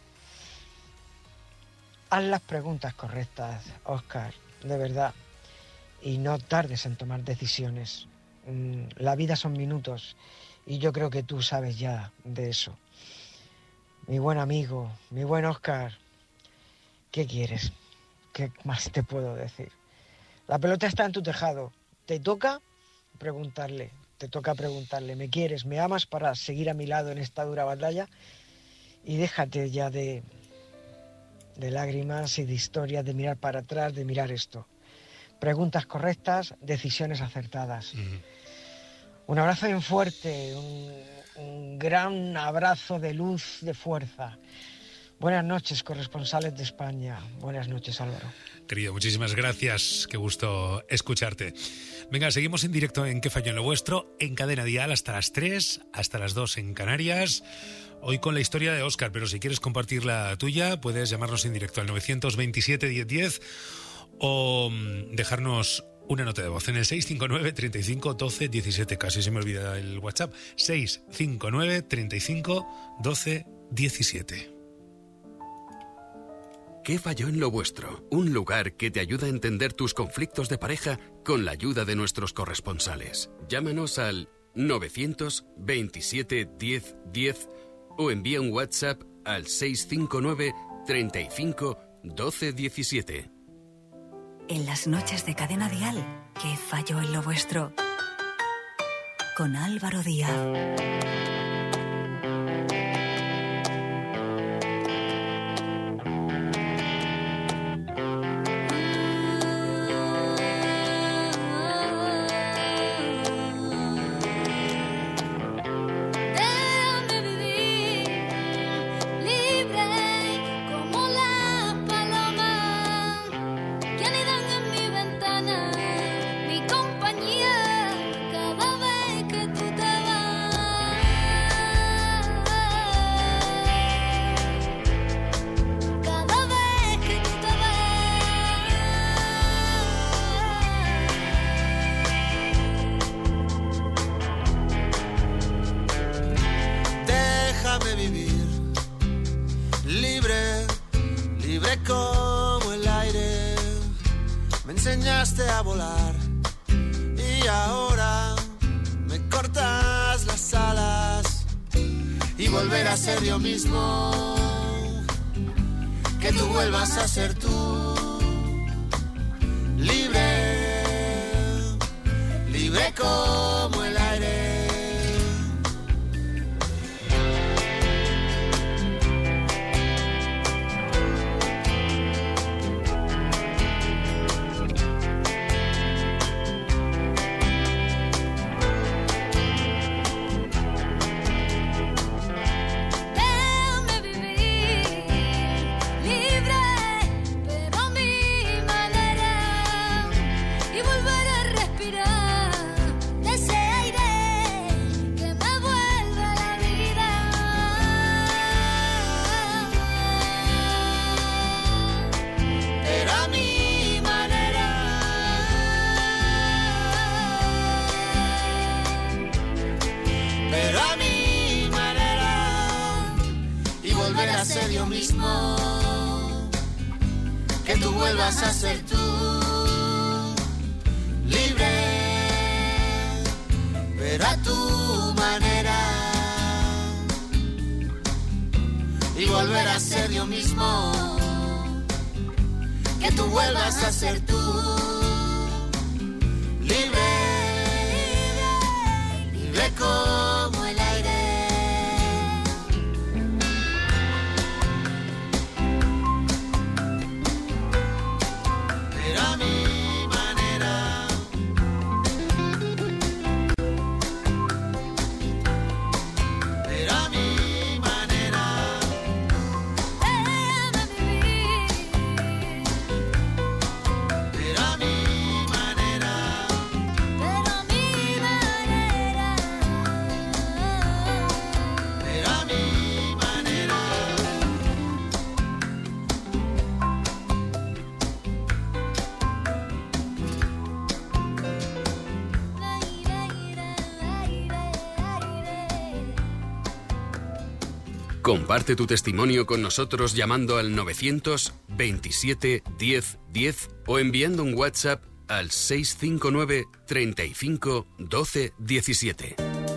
Haz las preguntas correctas, Óscar, de verdad. Y no tardes en tomar decisiones. La vida son minutos y yo creo que tú sabes ya de eso. Mi buen amigo, mi buen Óscar, ¿qué quieres? ¿Qué más te puedo decir? La pelota está en tu tejado. Te toca preguntarle, ¿me quieres, me amas para seguir a mi lado en esta dura batalla? Y déjate ya de lágrimas y de historias, de mirar para atrás, de mirar esto. Preguntas correctas, decisiones acertadas. Un abrazo bien fuerte, un gran abrazo de luz, de fuerza. Buenas noches, corresponsales de España. Buenas noches, Álvaro. Querido, muchísimas gracias. Qué gusto escucharte. Venga, seguimos en directo en ¿Qué falló en lo vuestro? En Cadena Dial hasta las 3, hasta las 2 en Canarias. Hoy con la historia de Óscar, pero si quieres compartir la tuya, puedes llamarnos en directo al 927 1010 o dejarnos una nota de voz en el 659 35 12 17. Casi se me olvida el WhatsApp. 659 35 12 17. ¿Qué falló en lo vuestro? Un lugar que te ayuda a entender tus conflictos de pareja con la ayuda de nuestros corresponsales. Llámanos al 927 10 10 o envía un WhatsApp al 659 35 12 17. En las noches de Cadena Dial, ¿qué falló en lo vuestro? Con Álvaro Díaz. enseñaste a volar y ahora me cortas las alas y volver a ser yo mismo, que tú vuelvas a ser tú, libre, libre como el aire. Ser yo mismo, que tú vuelvas a ser tú, libre, pero a tu manera, y volver a ser yo mismo, que tú vuelvas a ser tú, libre, libre como el aire. Comparte tu testimonio con nosotros llamando al 927 10 10 o enviando un WhatsApp al 659 35 12 17.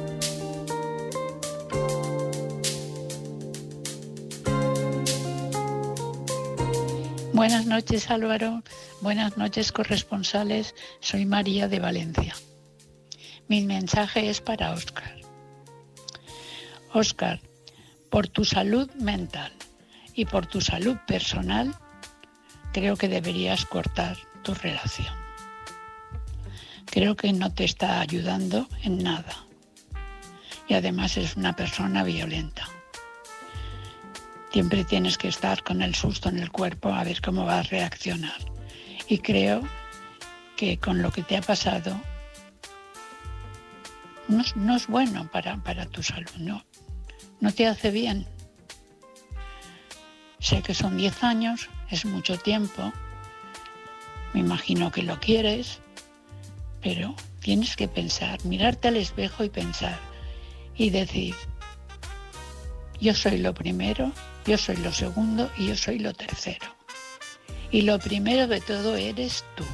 Buenas noches, Álvaro. Buenas noches, corresponsales. Soy María de Valencia. Mi mensaje es para Óscar. Óscar, por tu salud mental y por tu salud personal, creo que deberías cortar tu relación. Creo que no te está ayudando en nada. Y además es una persona violenta. Siempre tienes que estar con el susto en el cuerpo a ver cómo va a reaccionar. Y creo que con lo que te ha pasado no es bueno para tu salud, no te hace bien. Sé que son 10 años, es mucho tiempo, me imagino que lo quieres, pero tienes que pensar, mirarte al espejo y pensar y decir, yo soy lo primero, yo soy lo segundo y yo soy lo tercero. Y lo primero de todo eres tú.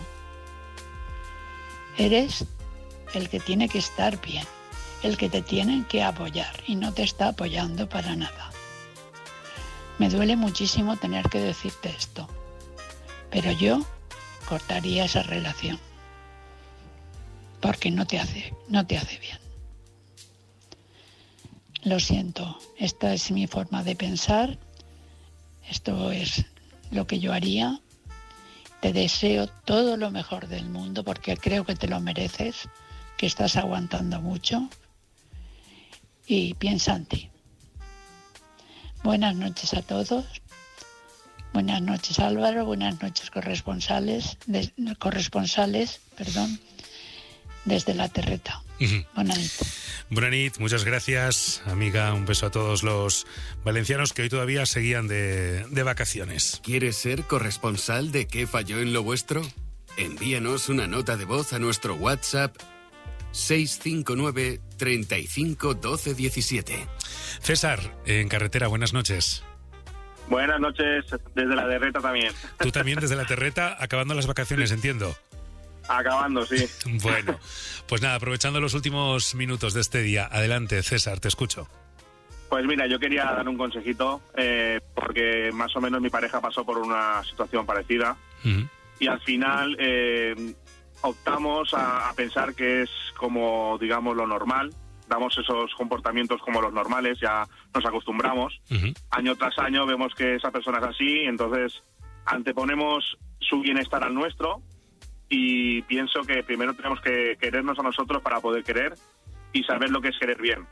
Eres el que tiene que estar bien, el que te tienen que apoyar y no te está apoyando para nada. Me duele muchísimo tener que decirte esto, pero yo cortaría esa relación porque no te hace bien. Lo siento, esta es mi forma de pensar, esto es lo que yo haría. Te deseo todo lo mejor del mundo porque creo que te lo mereces, que estás aguantando mucho y piensa en ti. Buenas noches a todos, buenas noches Álvaro, buenas noches corresponsales, desde La Terreta. Buenas noches. Buenas noches, muchas gracias, amiga. Un beso a todos los valencianos que hoy todavía seguían de vacaciones. ¿Quieres ser corresponsal de qué falló en lo vuestro? Envíanos una nota de voz a nuestro WhatsApp 659 35 12 17. César, en carretera, buenas noches. Buenas noches, desde La Terreta también. Tú también desde La Terreta, acabando las vacaciones, entiendo. Acabando, sí. Bueno, pues nada, aprovechando los últimos minutos de este día, adelante, César, te escucho. Pues mira, yo quería dar un consejito, porque más o menos mi pareja pasó por una situación parecida, y al final optamos a pensar que es como, digamos, lo normal, damos esos comportamientos como los normales, ya nos acostumbramos, año tras año vemos que esa persona es así, entonces anteponemos su bienestar al nuestro, y pienso que primero tenemos que querernos a nosotros para poder querer y saber lo que es querer bien.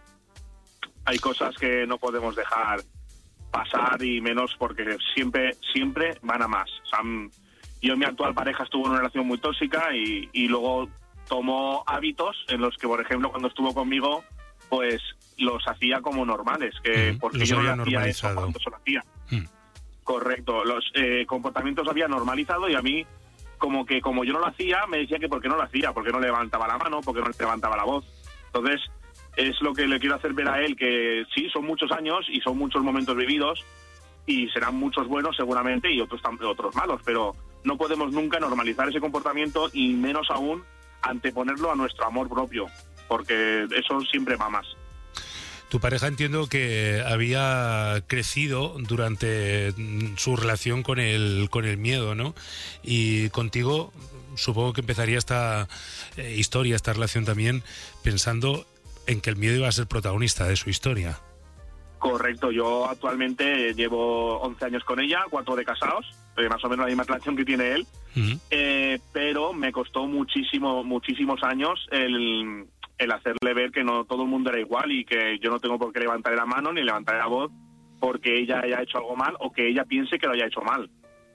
Hay cosas que no podemos dejar pasar y menos porque siempre van a más. O sea, yo mi actual pareja estuvo en una relación muy tóxica y luego tomó hábitos en los que, por ejemplo, cuando estuvo conmigo, pues los hacía como normales, que porque yo no hacía eso cuando se lo hacía. Correcto, los comportamientos había normalizado y a mí como yo no lo hacía, me decía que por qué no lo hacía, porque no levantaba la mano, porque no levantaba la voz. Entonces, es lo que le quiero hacer ver a él, que sí, son muchos años y son muchos momentos vividos y serán muchos buenos seguramente y otros malos, pero no podemos nunca normalizar ese comportamiento y menos aún anteponerlo a nuestro amor propio, porque eso siempre va más. Tu pareja entiendo que había crecido durante su relación con el miedo, ¿no? Y contigo supongo que empezaría esta historia, esta relación también, pensando en que el miedo iba a ser protagonista de su historia. Correcto, yo actualmente llevo 11 años con ella, 4 de casados, más o menos la misma relación que tiene él, pero me costó muchísimos años el hacerle ver que no todo el mundo era igual y que yo no tengo por qué levantar la mano ni levantar la voz porque ella haya hecho algo mal o que ella piense que lo haya hecho mal.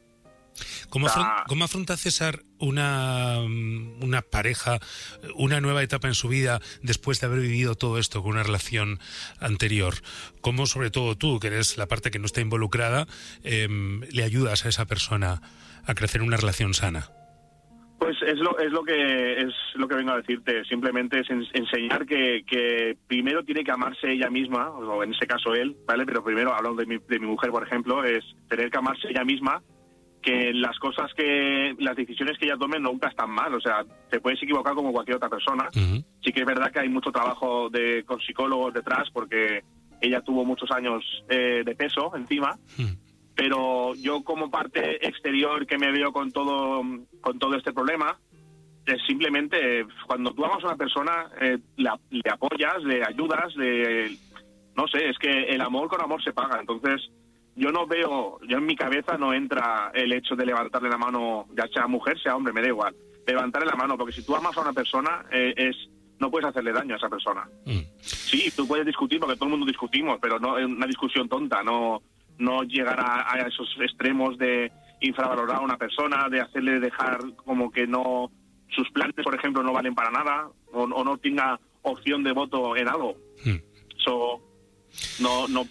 ¿Cómo afronta César una pareja, una nueva etapa en su vida después de haber vivido todo esto con una relación anterior? ¿Cómo, sobre todo tú, que eres la parte que no está involucrada, le ayudas a esa persona a crecer en una relación sana? Pues es lo que vengo a decirte. Simplemente es enseñar que primero tiene que amarse ella misma, o en ese caso él, ¿vale? Pero primero, hablando de mi mujer, por ejemplo, es tener que amarse ella misma, que las decisiones que ella tome nunca están mal. O sea, te puedes equivocar como cualquier otra persona. Uh-huh. Sí que es verdad que hay mucho trabajo con psicólogos detrás, porque ella tuvo muchos años de peso encima. Uh-huh. Pero yo, como parte exterior que me veo con todo este problema, es simplemente cuando tú amas a una persona, le apoyas, le ayudas, no sé, es que el amor con amor se paga. Entonces, yo en mi cabeza no entra el hecho de levantarle la mano, ya sea mujer, sea hombre, me da igual. Levantarle la mano, porque si tú amas a una persona, no puedes hacerle daño a esa persona. Sí, tú puedes discutir, porque todo el mundo discutimos, pero no es una discusión tonta, no llegar a esos extremos de infravalorar a una persona, de hacerle dejar como que no, sus planes, por ejemplo, no valen para nada, o no tenga opción de voto en algo. Eso no lo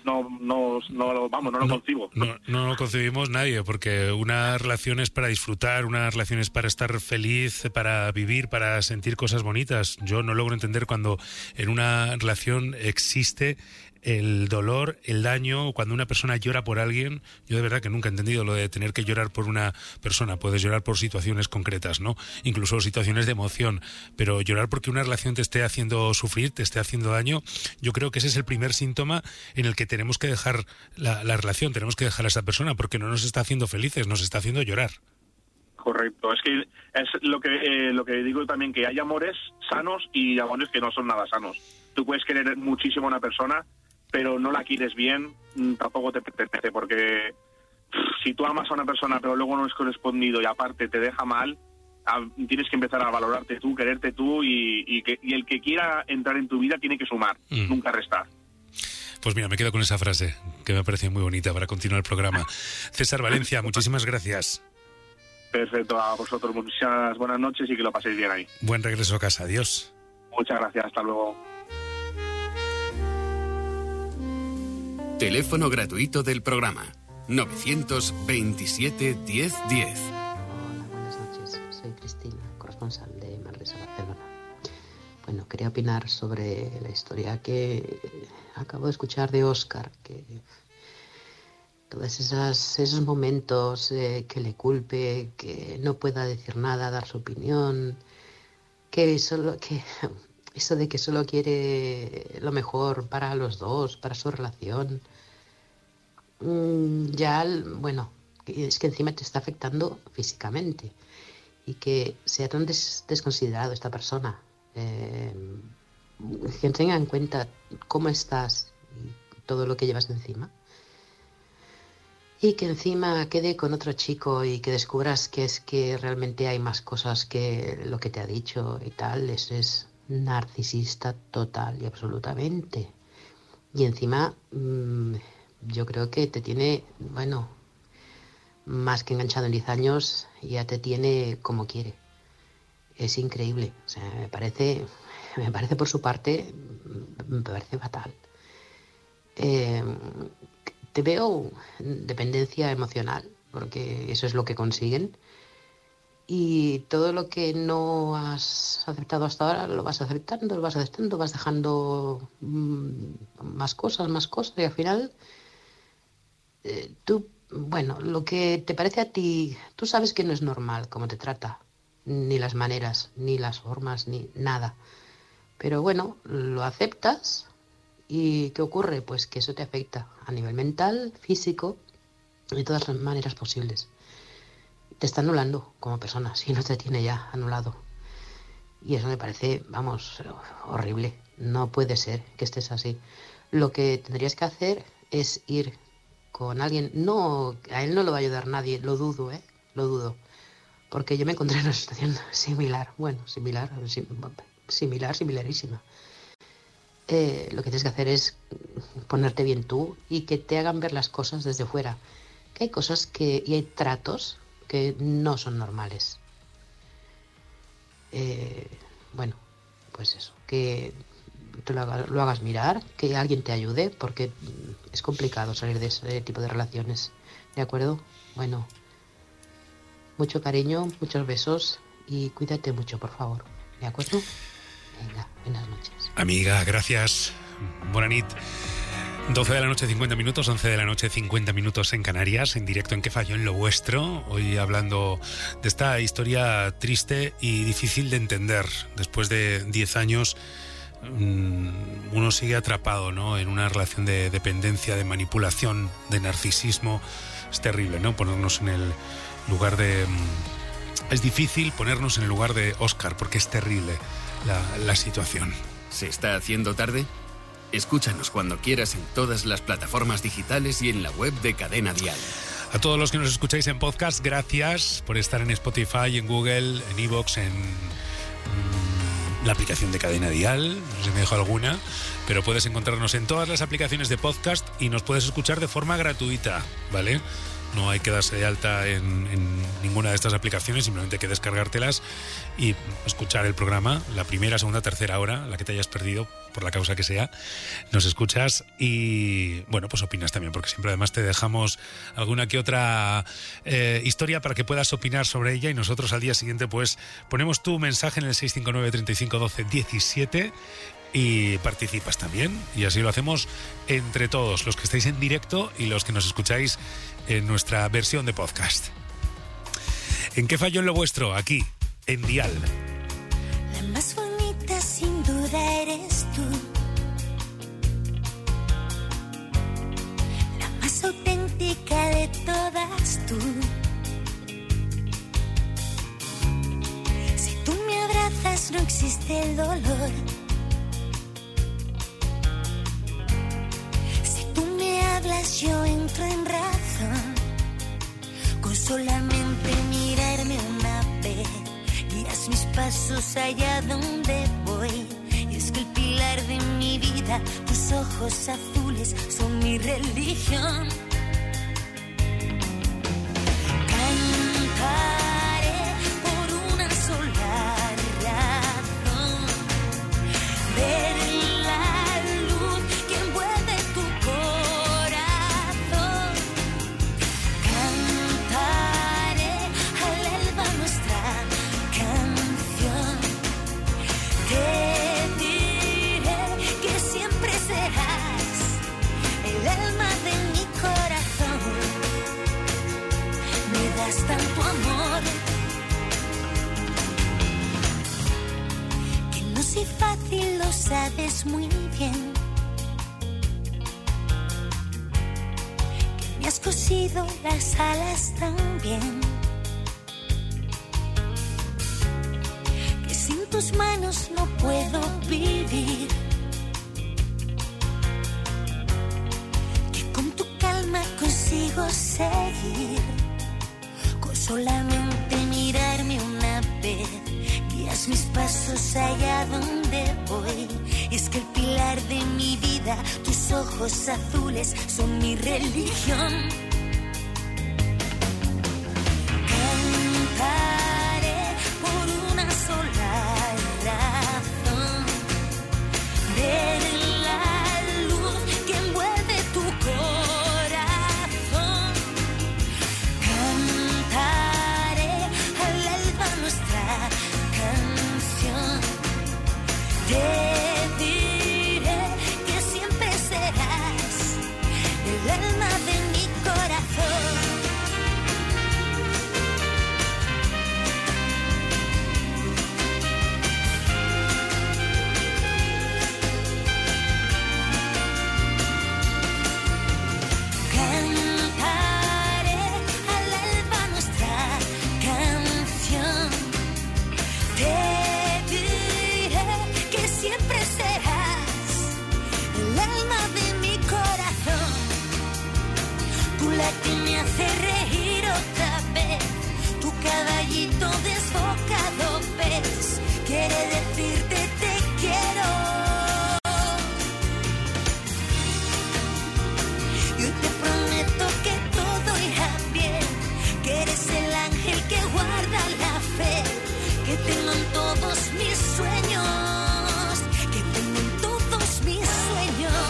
concibo. No lo concebimos nadie, porque una relación es para disfrutar, una relación es para estar feliz, para vivir, para sentir cosas bonitas. Yo no logro entender cuando en una relación existe el dolor, el daño, cuando una persona llora por alguien. Yo de verdad que nunca he entendido lo de tener que llorar por una persona. Puedes llorar por situaciones concretas, ¿no? Incluso situaciones de emoción, pero llorar porque una relación te esté haciendo sufrir, te esté haciendo daño, yo creo que ese es el primer síntoma en el que tenemos que dejar la relación, tenemos que dejar a esa persona, porque no nos está haciendo felices, nos está haciendo llorar. Correcto, es que es lo que digo también, que hay amores sanos y amores que no son nada sanos. Tú puedes querer muchísimo a una persona, pero no la quieres bien, tampoco te pertenece, porque si tú amas a una persona pero luego no es correspondido y aparte te deja mal, tienes que empezar a valorarte tú, quererte tú, y el que quiera entrar en tu vida tiene que sumar, nunca restar. Pues mira, me quedo con esa frase, que me parece muy bonita para continuar el programa. César Valencia, muchísimas gracias. Perfecto, a vosotros muchas buenas noches y que lo paséis bien ahí. Buen regreso a casa, adiós. Muchas gracias, hasta luego. Teléfono gratuito del programa 927 1010. Hola, buenas noches. Soy Cristina, corresponsal de Manresa, Barcelona. Bueno, quería opinar sobre la historia que acabo de escuchar de Óscar, que todos esos momentos que le culpe, que no pueda decir nada, dar su opinión, eso de que solo quiere lo mejor para los dos, para su relación. Es que encima te está afectando físicamente, y que sea tan desconsiderado esta persona, que tenga en cuenta cómo estás y todo lo que llevas encima, y que encima quede con otro chico y que descubras que es que realmente hay más cosas que lo que te ha dicho y tal. Eso es narcisista total y absolutamente. Y encima yo creo que te tiene, más que enganchado en 10 años, ya te tiene como quiere. Es increíble. O sea, me parece por su parte, me parece fatal. Te veo dependencia emocional, porque eso es lo que consiguen. Y todo lo que no has aceptado hasta ahora lo vas aceptando, vas dejando más cosas, y al final lo que te parece a ti, tú sabes que no es normal cómo te trata, ni las maneras, ni las formas, ni nada. Pero bueno, lo aceptas, y ¿qué ocurre? Pues que eso te afecta a nivel mental, físico, de todas las maneras posibles. Te está anulando como persona, si no te tiene ya anulado. Y eso me parece, horrible. No puede ser que estés así. Lo que tendrías que hacer es ir con alguien. No, a él no lo va a ayudar nadie, lo dudo, lo dudo. Porque yo me encontré en una situación similarísima. Lo que tienes que hacer es ponerte bien tú y que te hagan ver las cosas desde fuera. Que hay cosas y hay tratos que no son normales. Pues eso, que tú lo hagas mirar, que alguien te ayude, porque es complicado salir de ese tipo de relaciones. ¿De acuerdo? Bueno, mucho cariño, muchos besos y cuídate mucho, por favor. ¿De acuerdo? Venga, buenas noches. Amiga, gracias. Buena nit. 12 de la noche, 50 minutos, 11 de la noche, 50 minutos en Canarias, en directo en ¿Qué falló en lo vuestro? Hoy hablando de esta historia triste y difícil de entender. Después de 10 años, uno sigue atrapado, ¿no?, en una relación de dependencia, de manipulación, de narcisismo. Es terrible, ¿no?, ponernos en el lugar de... Es difícil ponernos en el lugar de Óscar, porque es terrible la situación. ¿Se está haciendo tarde? Escúchanos cuando quieras en todas las plataformas digitales y en la web de Cadena Dial. A todos los que nos escucháis en podcast, gracias por estar en Spotify, en Google, en iVoox, en la aplicación de Cadena Dial. No sé si me dejo alguna, pero puedes encontrarnos en todas las aplicaciones de podcast y nos puedes escuchar de forma gratuita, ¿vale? No hay que darse de alta en ninguna de estas aplicaciones, simplemente hay que descargártelas y escuchar el programa, la primera, segunda, tercera hora, la que te hayas perdido, por la causa que sea, nos escuchas y, bueno, pues opinas también, porque siempre además te dejamos alguna que otra historia para que puedas opinar sobre ella y nosotros al día siguiente pues ponemos tu mensaje en el 659 35 12 17 y participas también, y así lo hacemos entre todos, los que estáis en directo y los que nos escucháis en nuestra versión de podcast. ¿En qué falló en lo vuestro? Aquí, en Dial. La más bonita sin duda eres tú, la más auténtica de todas tú. Si tú me abrazas no existe el dolor, si tú me hablas yo entro en razón. Con solamente mirarme una vez guías mis pasos allá donde voy. Y es que el pilar de mi vida, tus ojos azules son mi religión. Cantaré por una sola razón, ver la luz que envuelve tu corazón. Cantaré al alba nuestra canción. Te diré que siempre serás el alma de mi corazón. Me das tanto amor que no soy fácil, lo sabes muy bien. Que me has cosido las alas también. Que sin tus manos no puedo vivir. Que con tu calma consigo seguir. Con solamente mirarme una vez guías mis pasos allá donde voy. Y es que el pilar de mi vida, tus ojos azules son mi religión. Cantaré por una sola razón, ver la luz que envuelve tu corazón. Cantaré al alba nuestra canción. Te diré que siempre serás el alma de mi corazón. Cantaré al alba nuestra canción. Te diré que siempre serás el alma de mi corazón. Tú la que me hace reír otra vez, tu caballito desbocado ves, quiere decirte te quiero. Yo te prometo que todo irá bien, que eres el ángel que guarda la fe, que tengo en todos mis sueños, que tengo en todos mis sueños.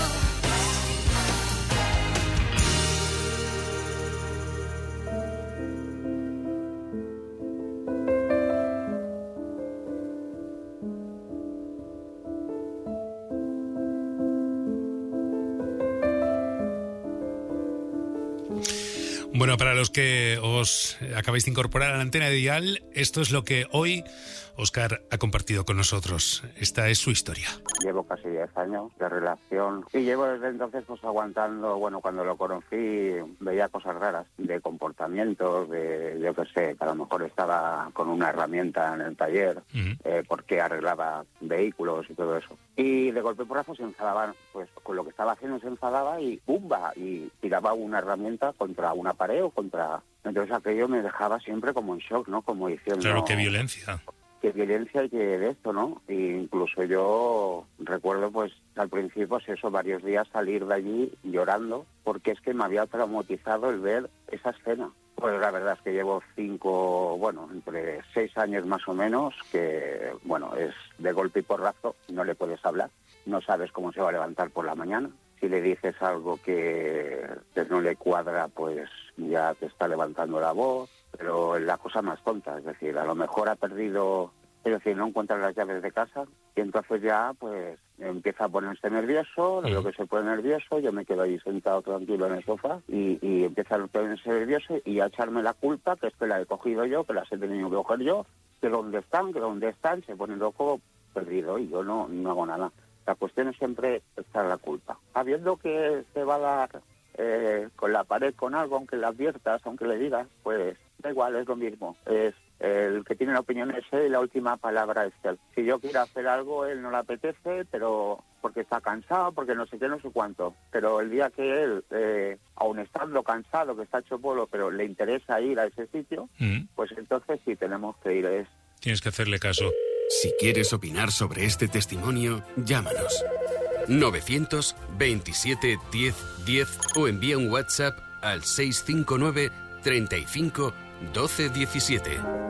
Bueno, para los que os acabáis de incorporar a la antena de Dial, esto es lo que hoy Óscar ha compartido con nosotros. Esta es su historia. Llevo casi 10 años de relación y llevo desde entonces pues aguantando. Bueno, cuando lo conocí veía cosas raras de comportamientos, de yo qué sé, que a lo mejor estaba con una herramienta en el taller porque arreglaba vehículos y todo eso. Y de golpe porrazo se enfadaba, pues con lo que estaba haciendo se enfadaba y ¡pumba! Y tiraba una herramienta contra una pared o contra... Entonces aquello me dejaba siempre como en shock, ¿no? Como diciendo... Claro, qué violencia. Qué violencia y que de esto, ¿no? E incluso yo recuerdo, pues, al principio, pues eso, varios días salir de allí llorando, porque es que me había traumatizado el ver esa escena. Pues la verdad es que llevo entre 6 años más o menos, que, bueno, es de golpe y porrazo, no le puedes hablar, no sabes cómo se va a levantar por la mañana. Si le dices algo que no le cuadra, pues ya te está levantando la voz. Pero es la cosa más tonta, es decir, a lo mejor ha perdido, es decir, no encuentra las llaves de casa y entonces ya pues empieza a ponerse nervioso, lo que se pone nervioso, yo me quedo ahí sentado tranquilo en el sofá y empieza a ponerse nervioso y a echarme la culpa, que es que la he cogido yo, que las he tenido que coger yo, que dónde están, se pone loco, perdido y yo no hago nada. La cuestión es siempre echar la culpa. Sabiendo que te va a dar con la pared con algo, aunque le adviertas, aunque le digas, pues da igual, es lo mismo. Es el que tiene la opinión es él y la última palabra es él. Si yo quiero hacer algo, él no le apetece, pero porque está cansado, porque no sé qué, no sé cuánto. Pero el día que él, aun estando cansado, que está hecho polvo, pero le interesa ir a ese sitio, pues entonces sí tenemos que ir. Tienes que hacerle caso. Si quieres opinar sobre este testimonio, llámanos. 927 10 10 o envía un WhatsApp al 659 35 12 17.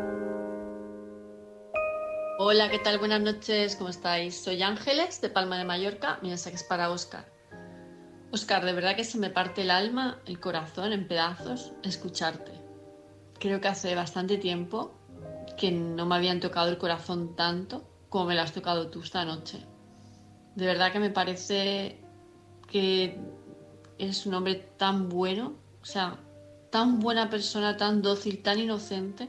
Hola, ¿qué tal? Buenas noches, ¿cómo estáis? Soy Ángeles, de Palma de Mallorca. Mi mensaje es para Óscar. Óscar, de verdad que se me parte el alma, el corazón en pedazos, escucharte. Creo que hace bastante tiempo que no me habían tocado el corazón tanto como me lo has tocado tú esta noche. De verdad que me parece que eres un hombre tan bueno, o sea, tan buena persona, tan dócil, tan inocente,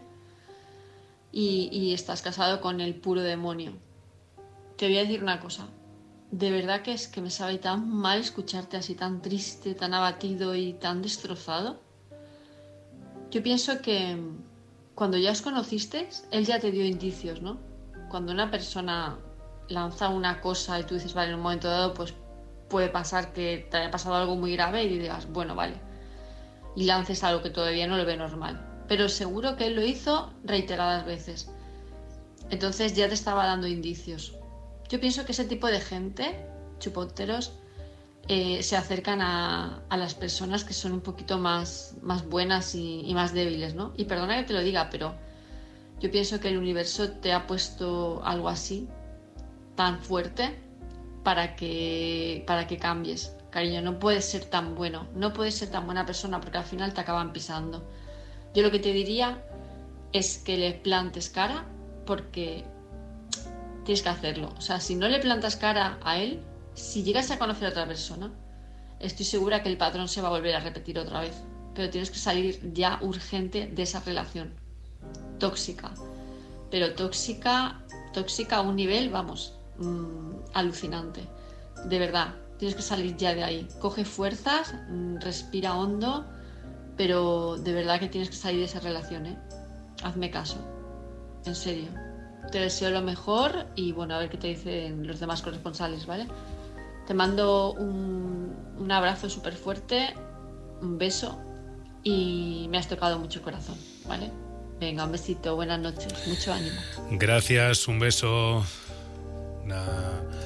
y estás casado con el puro demonio. Te voy a decir una cosa, de verdad que es que me sabe tan mal escucharte así, tan triste, tan abatido y tan destrozado. Yo pienso que cuando ya os conocisteis, él ya te dio indicios, ¿no? Cuando una persona lanza una cosa y tú dices, vale, en un momento dado, pues puede pasar que te haya pasado algo muy grave y digas, bueno, vale, y lances algo que todavía no lo ve normal. Pero seguro que él lo hizo reiteradas veces. Entonces ya te estaba dando indicios. Yo pienso que ese tipo de gente, chuponteros, se acercan a las personas que son un poquito más buenas y más débiles, ¿no? Y perdona que te lo diga, pero yo pienso que el universo te ha puesto algo así, tan fuerte, para que cambies. Cariño, no puedes ser tan bueno, no puedes ser tan buena persona, porque al final te acaban pisando. Yo lo que te diría es que le plantes cara, porque tienes que hacerlo. O sea, si no le plantas cara a él, si llegas a conocer a otra persona, estoy segura que el patrón se va a volver a repetir otra vez. Pero tienes que salir ya urgente de esa relación tóxica. Pero tóxica a un nivel, vamos, alucinante. De verdad, tienes que salir ya de ahí. Coge fuerzas, respira hondo, pero de verdad que tienes que salir de esa relación, ¿eh? Hazme caso, en serio. Te deseo lo mejor y bueno, a ver qué te dicen los demás corresponsales, ¿vale? Te mando un abrazo súper fuerte, un beso y me has tocado mucho el corazón, ¿vale? Venga, un besito, buenas noches, mucho ánimo. Gracias, un beso.